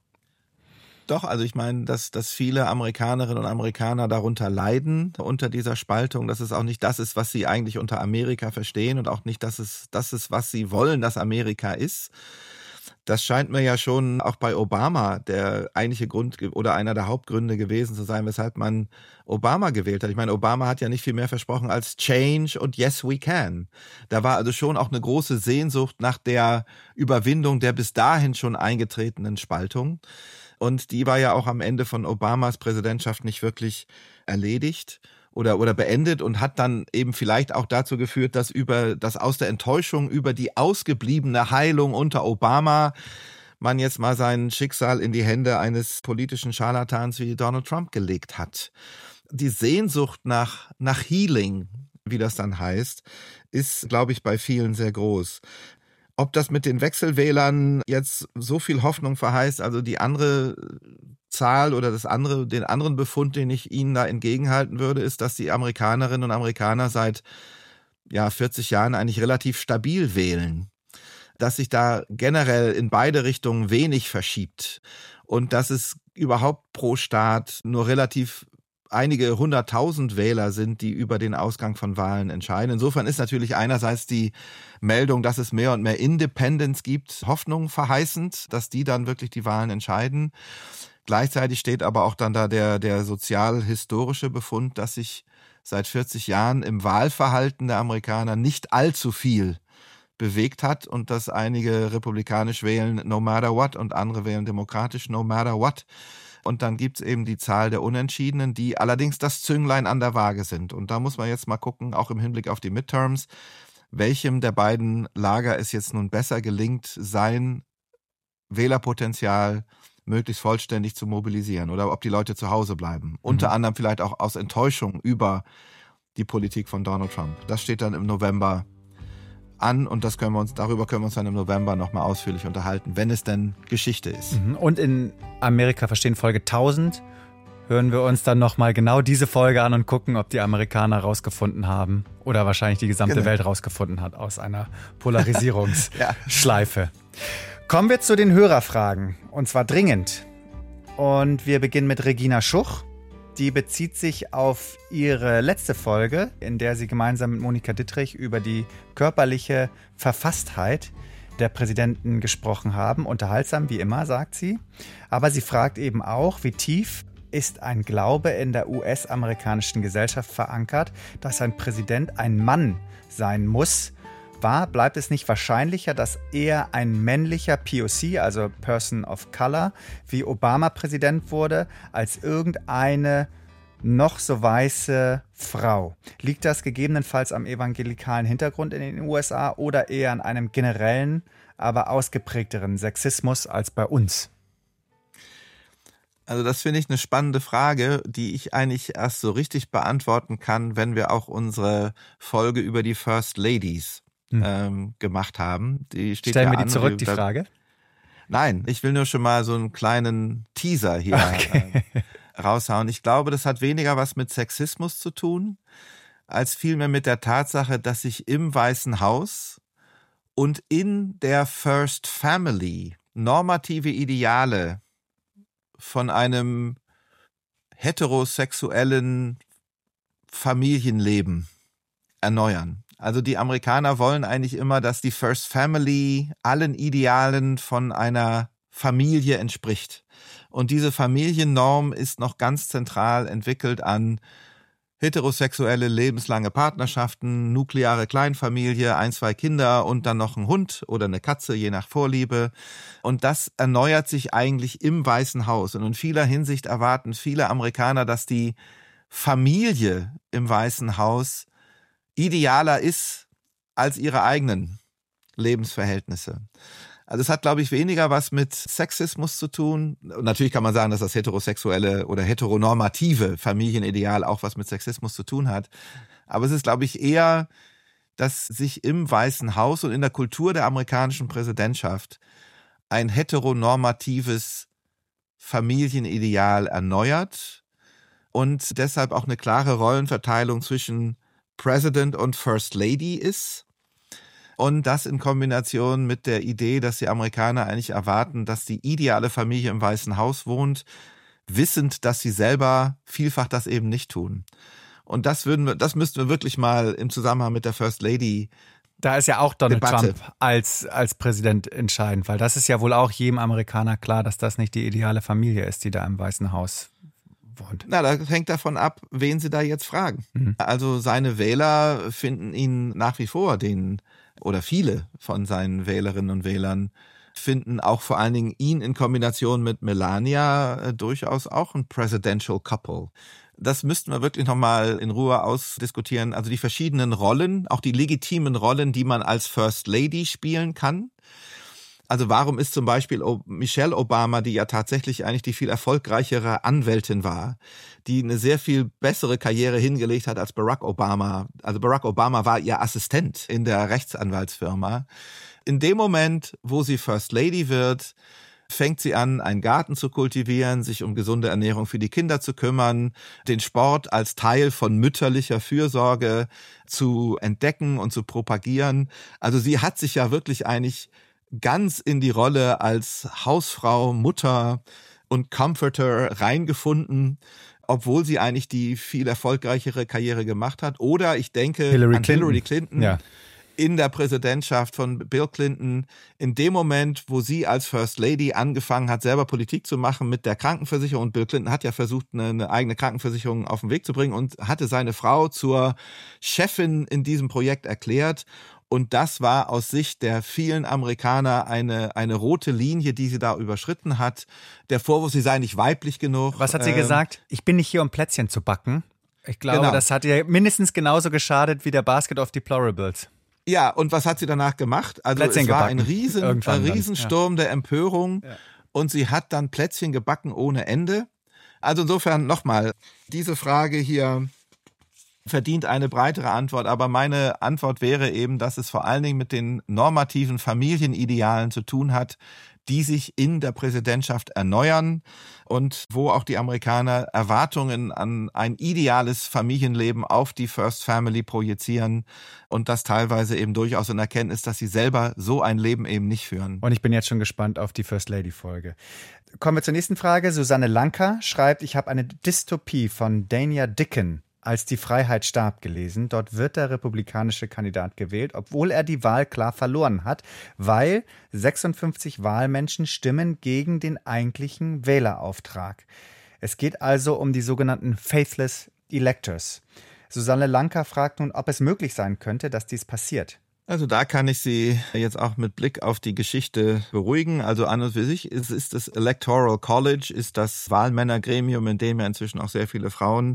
A: Doch, also ich meine, dass, dass viele Amerikanerinnen und Amerikaner darunter leiden, unter dieser Spaltung, dass es auch nicht das ist, was sie eigentlich unter Amerika verstehen und auch nicht das ist, das ist, was sie wollen, dass Amerika ist. Das scheint mir ja schon auch bei Obama der eigentliche Grund oder einer der Hauptgründe gewesen zu sein, weshalb man Obama gewählt hat. Ich meine, Obama hat ja nicht viel mehr versprochen als Change und Yes, we can. Da war also schon auch eine große Sehnsucht nach der Überwindung der bis dahin schon eingetretenen Spaltung. Und die war ja auch am Ende von Obamas Präsidentschaft nicht wirklich erledigt oder oder beendet und hat dann eben vielleicht auch dazu geführt, dass über dass aus der Enttäuschung über die ausgebliebene Heilung unter Obama man jetzt mal sein Schicksal in die Hände eines politischen Scharlatans wie Donald Trump gelegt hat. Die Sehnsucht nach nach Healing, wie das dann heißt, ist, glaube ich, bei vielen sehr groß. Ob das mit den Wechselwählern jetzt so viel Hoffnung verheißt, also die andere Zahl oder das andere, den anderen Befund, den ich Ihnen da entgegenhalten würde, ist, dass die Amerikanerinnen und Amerikaner seit ja, vierzig Jahren eigentlich relativ stabil wählen. Dass sich da generell in beide Richtungen wenig verschiebt. und dass es überhaupt pro Staat nur relativ einige hunderttausend Wähler sind, die über den Ausgang von Wahlen entscheiden. Insofern ist natürlich einerseits die Meldung, dass es mehr und mehr Independents gibt, Hoffnung verheißend, dass die dann wirklich die Wahlen entscheiden. Gleichzeitig steht aber auch dann da der, der sozial-historische Befund, dass sich seit vierzig Jahren im Wahlverhalten der Amerikaner nicht allzu viel bewegt hat und dass einige republikanisch wählen no matter what und andere wählen demokratisch no matter what. Und dann gibt es eben die Zahl der Unentschiedenen, die allerdings das Zünglein an der Waage sind. Und da muss man jetzt mal gucken, auch im Hinblick auf die Midterms, welchem der beiden Lager es jetzt nun besser gelingt, sein Wählerpotenzial möglichst vollständig zu mobilisieren oder ob die Leute zu Hause bleiben. Mhm. Unter anderem vielleicht auch aus Enttäuschung über die Politik von Donald Trump. Das steht dann im November an und das können wir uns, darüber können wir uns dann im November nochmal ausführlich unterhalten, wenn es denn Geschichte ist.
B: Und in Amerika verstehen Folge tausend hören wir uns dann nochmal genau diese Folge an und gucken, ob die Amerikaner rausgefunden haben oder wahrscheinlich die gesamte genau. Welt rausgefunden hat aus einer Polarisierungsschleife. Ja. Kommen wir zu den Hörerfragen und zwar dringend. Und wir beginnen mit Regina Schuch. Die bezieht sich auf ihre letzte Folge, in der sie gemeinsam mit Monika Dittrich über die körperliche Verfasstheit der Präsidenten gesprochen haben. Unterhaltsam, wie immer, sagt sie. Aber sie fragt eben auch, wie tief ist ein Glaube in der U S-amerikanischen Gesellschaft verankert, dass ein Präsident ein Mann sein muss. War, bleibt es nicht wahrscheinlicher, dass eher ein männlicher P O C, also Person of Color, wie Obama Präsident wurde, als irgendeine noch so weiße Frau? Liegt das gegebenenfalls am evangelikalen Hintergrund in den U S A oder eher an einem generellen, aber ausgeprägteren Sexismus als bei uns?
A: Also das finde ich eine spannende Frage, die ich eigentlich erst so richtig beantworten kann, wenn wir auch unsere Folge über die First Ladies Hm. Ähm, gemacht haben. Die steht
B: Stellen
A: ja
B: wir die
A: an,
B: zurück, die Frage?
A: Nein, ich will nur schon mal so einen kleinen Teaser hier okay. äh, raushauen. Ich glaube, das hat weniger was mit Sexismus zu tun, als vielmehr mit der Tatsache, dass sich im Weißen Haus und in der First Family normative Ideale von einem heterosexuellen Familienleben erneuern. Also die Amerikaner wollen eigentlich immer, dass die First Family allen Idealen von einer Familie entspricht. Und diese Familiennorm ist noch ganz zentral entwickelt an heterosexuelle lebenslange Partnerschaften, nukleare Kleinfamilie, ein, zwei Kinder und dann noch ein Hund oder eine Katze, je nach Vorliebe. Und das erneuert sich eigentlich im Weißen Haus. Und in vieler Hinsicht erwarten viele Amerikaner, dass die Familie im Weißen Haus idealer ist als ihre eigenen Lebensverhältnisse. Also es hat, glaube ich, weniger was mit Sexismus zu tun. Und natürlich kann man sagen, dass das heterosexuelle oder heteronormative Familienideal auch was mit Sexismus zu tun hat. Aber es ist, glaube ich, eher, dass sich im Weißen Haus und in der Kultur der amerikanischen Präsidentschaft ein heteronormatives Familienideal erneuert und deshalb auch eine klare Rollenverteilung zwischen President und First Lady ist. Und das in Kombination mit der Idee, dass die Amerikaner eigentlich erwarten, dass die ideale Familie im Weißen Haus wohnt, wissend, dass sie selber vielfach das eben nicht tun. Und das würden wir, das müssten wir wirklich mal im Zusammenhang mit der First Lady
B: Da ist ja auch Donald
A: Debatte.
B: Trump als, als Präsident entscheidend, weil das ist ja wohl auch jedem Amerikaner klar, dass das nicht die ideale Familie ist, die da im Weißen Haus wohnt.
A: Na, das hängt davon ab, wen sie da jetzt fragen. Mhm. Also seine Wähler finden ihn nach wie vor, den oder viele von seinen Wählerinnen und Wählern finden auch vor allen Dingen ihn in Kombination mit Melania äh, durchaus auch ein Presidential Couple. Das müssten wir wirklich nochmal in Ruhe ausdiskutieren. Also die verschiedenen Rollen, auch die legitimen Rollen, die man als First Lady spielen kann. Also warum ist zum Beispiel Michelle Obama, die ja tatsächlich eigentlich die viel erfolgreichere Anwältin war, die eine sehr viel bessere Karriere hingelegt hat als Barack Obama. Also Barack Obama war ihr Assistent in der Rechtsanwaltsfirma. In dem Moment, wo sie First Lady wird, fängt sie an, einen Garten zu kultivieren, sich um gesunde Ernährung für die Kinder zu kümmern, den Sport als Teil von mütterlicher Fürsorge zu entdecken und zu propagieren. Also sie hat sich ja wirklich eigentlich ganz in die Rolle als Hausfrau, Mutter und Comforter reingefunden, obwohl sie eigentlich die viel erfolgreichere Karriere gemacht hat. Oder ich denke
B: Hillary
A: an
B: Clinton.
A: Hillary Clinton.
B: Ja.
A: In der Präsidentschaft von Bill Clinton, in dem Moment, wo sie als First Lady angefangen hat, selber Politik zu machen mit der Krankenversicherung. Und Bill Clinton hat ja versucht, eine, eine eigene Krankenversicherung auf den Weg zu bringen und hatte seine Frau zur Chefin in diesem Projekt erklärt. Und das war aus Sicht der vielen Amerikaner eine, eine rote Linie, die sie da überschritten hat. Der Vorwurf, sie sei nicht weiblich genug.
B: Was hat sie
A: ähm,
B: gesagt? Ich bin nicht hier, um Plätzchen zu backen. Ich glaube,
A: Genau.
B: das hat ihr mindestens genauso geschadet wie der Basket of Deplorables.
A: Ja, und was hat sie danach gemacht? Also
B: Plätzchen
A: es war
B: gebacken.
A: ein, Riesen,
B: Irgendwann
A: ein
B: dann,
A: Riesensturm der Empörung
B: Ja.
A: und sie hat dann Plätzchen gebacken ohne Ende. Also insofern nochmal, diese Frage hier verdient eine breitere Antwort, aber meine Antwort wäre eben, dass es vor allen Dingen mit den normativen Familienidealen zu tun hat, die sich in der Präsidentschaft erneuern und wo auch die Amerikaner Erwartungen an ein ideales Familienleben auf die First Family projizieren und das teilweise eben durchaus in Erkenntnis, dass sie selber so ein Leben eben nicht führen.
B: Und ich bin jetzt schon gespannt auf die First Lady-Folge. Kommen wir zur nächsten Frage. Susanne Lanka schreibt, ich habe eine Dystopie von Dania Dicken als die Freiheit starb gelesen. Dort wird der republikanische Kandidat gewählt, obwohl er die Wahl klar verloren hat, weil sechsundfünfzig Wahlmenschen stimmen gegen den eigentlichen Wählerauftrag. Es geht also um die sogenannten Faithless Electors. Susanne Lanka fragt nun, ob es möglich sein könnte, dass dies passiert.
A: Also da kann ich Sie jetzt auch mit Blick auf die Geschichte beruhigen. Also an und für sich ist, ist das Electoral College, ist das Wahlmännergremium, in dem ja inzwischen auch sehr viele Frauen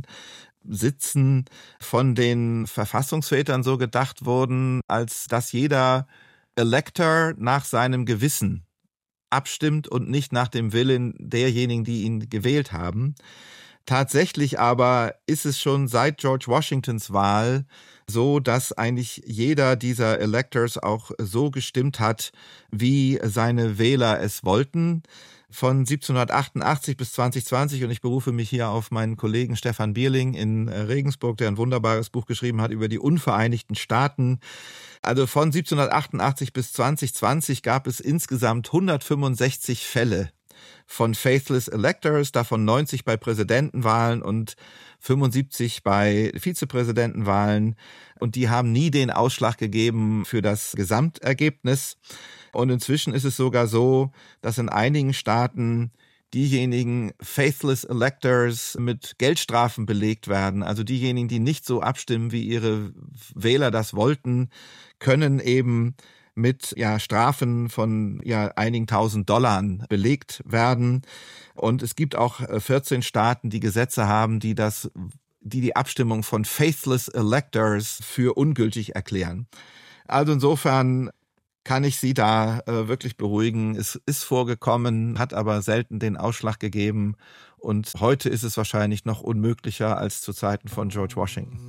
A: sitzen, von den Verfassungsvätern so gedacht wurden, als dass jeder Elector nach seinem Gewissen abstimmt und nicht nach dem Willen derjenigen, die ihn gewählt haben. Tatsächlich aber ist es schon seit George Washingtons Wahl so, dass eigentlich jeder dieser Electors auch so gestimmt hat, wie seine Wähler es wollten. Von siebzehnhundertachtundachtzig bis zwanzig zwanzig, und ich berufe mich hier auf meinen Kollegen Stefan Bierling in Regensburg, der ein wunderbares Buch geschrieben hat über die Unvereinigten Staaten. Also von siebzehnhundertachtundachtzig bis zwanzig zwanzig gab es insgesamt hundertfünfundsechzig Fälle von Faithless Electors, davon neunzig bei Präsidentenwahlen und fünfundsiebzig bei Vizepräsidentenwahlen. Und die haben nie den Ausschlag gegeben für das Gesamtergebnis. Und inzwischen ist es sogar so, dass in einigen Staaten diejenigen Faithless Electors mit Geldstrafen belegt werden. Also diejenigen, die nicht so abstimmen, wie ihre Wähler das wollten, können eben mit ja, Strafen von ja, einigen tausend Dollar belegt werden. Und es gibt auch vierzehn Staaten, die Gesetze haben, die das, die die Abstimmung von Faithless Electors für ungültig erklären. Also insofern kann ich Sie da äh, wirklich beruhigen. Es ist vorgekommen, hat aber selten den Ausschlag gegeben. Und heute ist es wahrscheinlich noch unmöglicher als zu Zeiten von George Washington.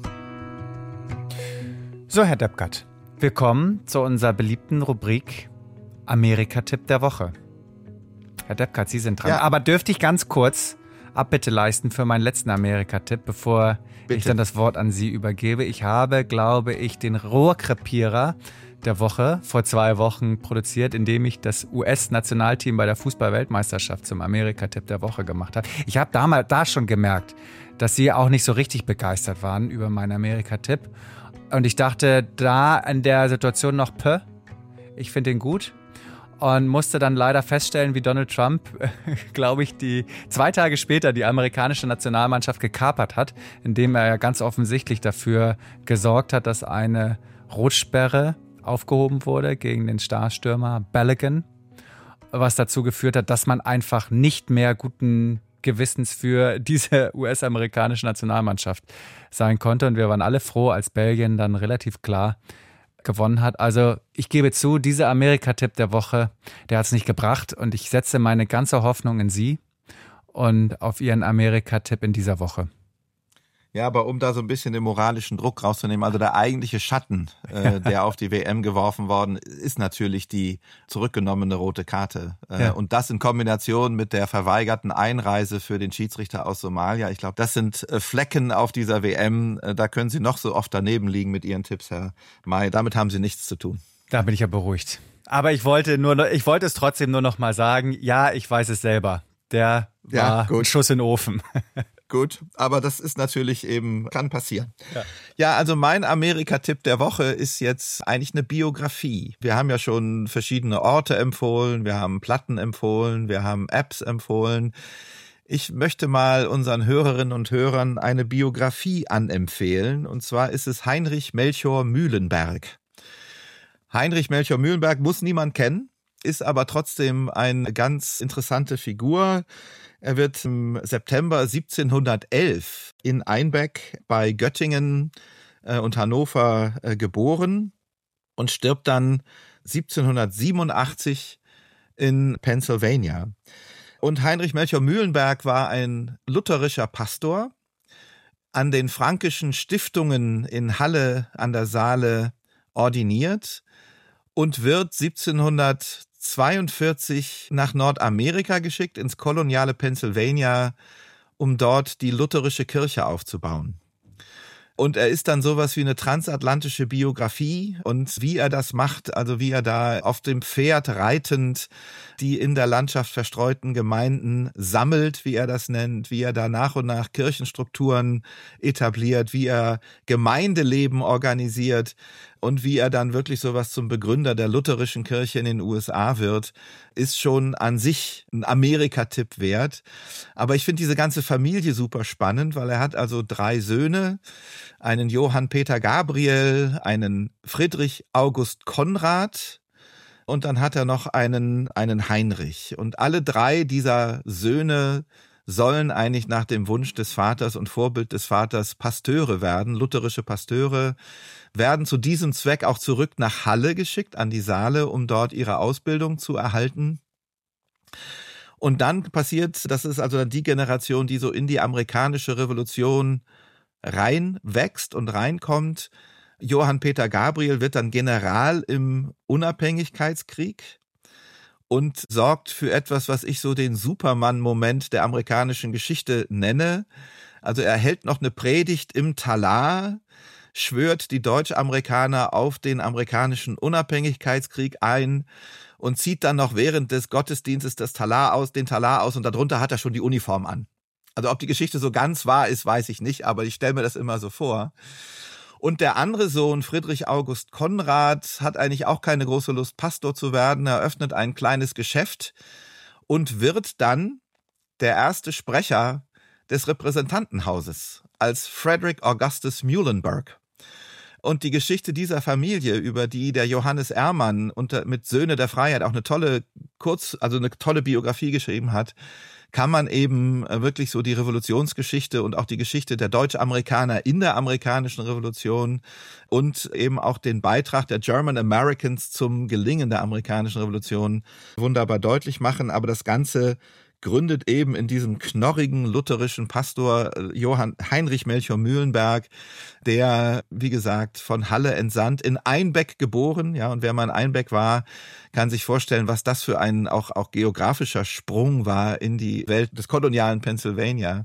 B: So, Herr Deppgart, wir kommen zu unserer beliebten Rubrik Amerika-Tipp der Woche. Herr Deppgart, Sie sind dran.
A: Ja.
B: Aber dürfte ich ganz kurz Abbitte leisten für meinen letzten Amerika-Tipp, bevor
A: Bitte.
B: ich dann das Wort an Sie übergebe. Ich habe, glaube ich, den Rohrkrepierer der Woche vor zwei Wochen produziert, indem ich das U S-Nationalteam bei der Fußball-Weltmeisterschaft zum Amerika-Tipp der Woche gemacht habe. Ich habe damals da schon gemerkt, dass Sie auch nicht so richtig begeistert waren über meinen Amerika-Tipp. Und ich dachte, da in der Situation noch, pö, ich finde ihn gut. Und musste dann leider feststellen, wie Donald Trump, glaube ich, die zwei Tage später die amerikanische Nationalmannschaft gekapert hat, indem er ja ganz offensichtlich dafür gesorgt hat, dass eine Rotsperre aufgehoben wurde gegen den Starstürmer Balogun, was dazu geführt hat, dass man einfach nicht mehr guten Gewissens für diese U S-amerikanische Nationalmannschaft sein konnte. Und wir waren alle froh, als Belgien dann relativ klar gewonnen hat. Also ich gebe zu, dieser Amerika-Tipp der Woche, der hat es nicht gebracht. Und ich setze meine ganze Hoffnung in Sie und auf Ihren Amerika-Tipp in dieser Woche.
A: Ja, aber um da so ein bisschen den moralischen Druck rauszunehmen, also der eigentliche Schatten, äh, der auf die W M geworfen worden ist, natürlich die zurückgenommene rote Karte. Äh,
B: ja.
A: Und das in Kombination mit der verweigerten Einreise für den Schiedsrichter aus Somalia. Ich glaube, das sind äh, Flecken auf dieser W M. Äh, da können Sie noch so oft daneben liegen mit Ihren Tipps, Herr May. Damit haben Sie nichts zu tun.
B: Da bin ich ja beruhigt. Aber ich wollte nur, noch, ich wollte es trotzdem nur noch mal sagen, ja, ich weiß es selber. Der ja, war gut. Ein Schuss in den Ofen.
A: Gut, aber das ist natürlich eben, kann passieren. Ja, ja, also mein Amerika-Tipp der Woche ist jetzt eigentlich eine Biografie. Wir haben ja schon verschiedene Orte empfohlen, wir haben Platten empfohlen, wir haben Apps empfohlen. Ich möchte mal unseren Hörerinnen und Hörern eine Biografie anempfehlen. Und zwar ist es Heinrich Melchior Mühlenberg. Heinrich Melchior Mühlenberg muss niemand kennen, ist aber trotzdem eine ganz interessante Figur. Er wird im September siebzehnhundertelf in Einbeck bei Göttingen und Hannover geboren und stirbt dann siebzehnhundertsiebenundachtzig in Pennsylvania. Und Heinrich Melchior Mühlenberg war ein lutherischer Pastor, an den Frankischen Stiftungen in Halle an der Saale ordiniert und wird siebzehnhundertzweiundvierzig nach Nordamerika geschickt, ins koloniale Pennsylvania, um dort die lutherische Kirche aufzubauen. Und er ist dann sowas wie eine transatlantische Biografie und wie er das macht, also wie er da auf dem Pferd reitend die in der Landschaft verstreuten Gemeinden sammelt, wie er das nennt, wie er da nach und nach Kirchenstrukturen etabliert, wie er Gemeindeleben organisiert und wie er dann wirklich sowas zum Begründer der lutherischen Kirche in den U S A wird, ist schon an sich ein Amerika-Tipp wert. Aber ich finde diese ganze Familie super spannend, weil er hat also drei Söhne, einen Johann Peter Gabriel, einen Friedrich August Konrad und dann hat er noch einen, einen Heinrich. Und alle drei dieser Söhne sollen eigentlich nach dem Wunsch des Vaters und Vorbild des Vaters Pasteure werden, lutherische Pasteure, werden zu diesem Zweck auch zurück nach Halle geschickt, an die Saale, um dort ihre Ausbildung zu erhalten. Und dann passiert, das ist also die Generation, die so in die amerikanische Revolution reinwächst und reinkommt. Johann Peter Gabriel wird dann General im Unabhängigkeitskrieg und sorgt für etwas, was ich so den Superman-Moment der amerikanischen Geschichte nenne. Also er hält noch eine Predigt im Talar, schwört die Deutsch-Amerikaner auf den amerikanischen Unabhängigkeitskrieg ein und zieht dann noch während des Gottesdienstes das Talar aus, den Talar aus und darunter hat er schon die Uniform an. Also ob die Geschichte so ganz wahr ist, weiß ich nicht, aber ich stelle mir das immer so vor. Und der andere Sohn, Friedrich August Konrad, hat eigentlich auch keine große Lust, Pastor zu werden. Er eröffnet ein kleines Geschäft und wird dann der erste Sprecher des Repräsentantenhauses als Frederick Augustus Muhlenberg. Und die Geschichte dieser Familie, über die der Johannes Ehrmann unter, mit Söhne der Freiheit auch eine tolle Kurz, also eine tolle Biografie geschrieben hat, kann man eben wirklich so die Revolutionsgeschichte und auch die Geschichte der Deutsch-Amerikaner in der amerikanischen Revolution und eben auch den Beitrag der German Americans zum Gelingen der amerikanischen Revolution wunderbar deutlich machen. Aber das Ganze gründet eben in diesem knorrigen lutherischen Pastor Johann Heinrich Melchior Mühlenberg, der, wie gesagt, von Halle entsandt, in Einbeck geboren, ja, und wer mal in Einbeck war, kann sich vorstellen, was das für ein auch, auch geografischer Sprung war in die Welt des kolonialen Pennsylvania.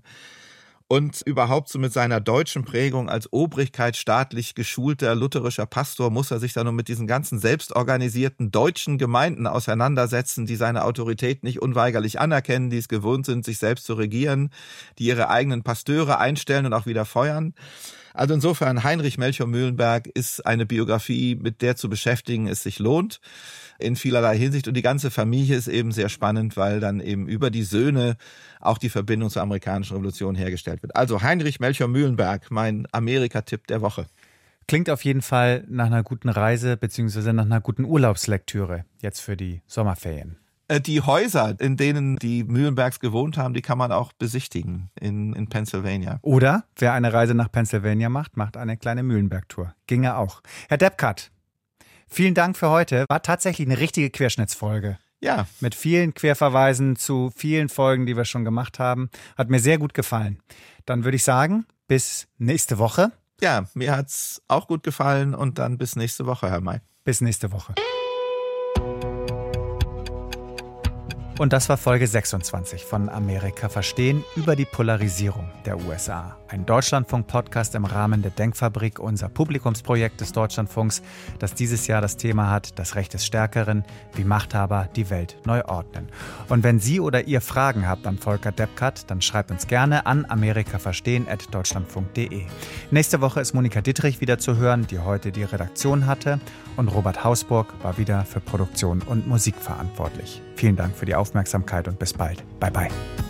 A: Und überhaupt so mit seiner deutschen Prägung als obrigkeitsstaatlich geschulter lutherischer Pastor muss er sich dann nur mit diesen ganzen selbstorganisierten deutschen Gemeinden auseinandersetzen, die seine Autorität nicht unweigerlich anerkennen, die es gewohnt sind, sich selbst zu regieren, die ihre eigenen Pasteure einstellen und auch wieder feuern. Also insofern, Heinrich Melchior Mühlenberg ist eine Biografie, mit der zu beschäftigen es sich lohnt, in vielerlei Hinsicht. Und die ganze Familie ist eben sehr spannend, weil dann eben über die Söhne auch die Verbindung zur amerikanischen Revolution hergestellt wird. Also Heinrich Melchior Mühlenberg, mein Amerika-Tipp der Woche.
B: Klingt auf jeden Fall nach einer guten Reise beziehungsweise nach einer guten Urlaubslektüre jetzt für die Sommerferien.
A: Die Häuser, in denen die Mühlenbergs gewohnt haben, die kann man auch besichtigen in, in Pennsylvania.
B: Oder wer eine Reise nach Pennsylvania macht, macht eine kleine Mühlenberg-Tour. Ginge auch. Herr Deppkat, vielen Dank für heute. War tatsächlich eine richtige Querschnittsfolge.
A: Ja.
B: Mit vielen Querverweisen zu vielen Folgen, die wir schon gemacht haben. Hat mir sehr gut gefallen. Dann würde ich sagen, bis nächste Woche.
A: Ja, mir hat's auch gut gefallen und dann bis nächste Woche, Herr May.
B: Bis nächste Woche. Und das war Folge sechsundzwanzig von Amerika verstehen über die Polarisierung der U S A. Ein Deutschlandfunk-Podcast im Rahmen der Denkfabrik, unser Publikumsprojekt des Deutschlandfunks, das dieses Jahr das Thema hat, das Recht des Stärkeren, wie Machthaber die Welt neu ordnen. Und wenn Sie oder ihr Fragen habt an Volker Deppkat, dann schreibt uns gerne an amerikaverstehen at deutschlandfunk punkt de. Nächste Woche ist Monika Dittrich wieder zu hören, die heute die Redaktion hatte. Und Robert Hausburg war wieder für Produktion und Musik verantwortlich. Vielen Dank für die Aufmerksamkeit und bis bald. Bye bye.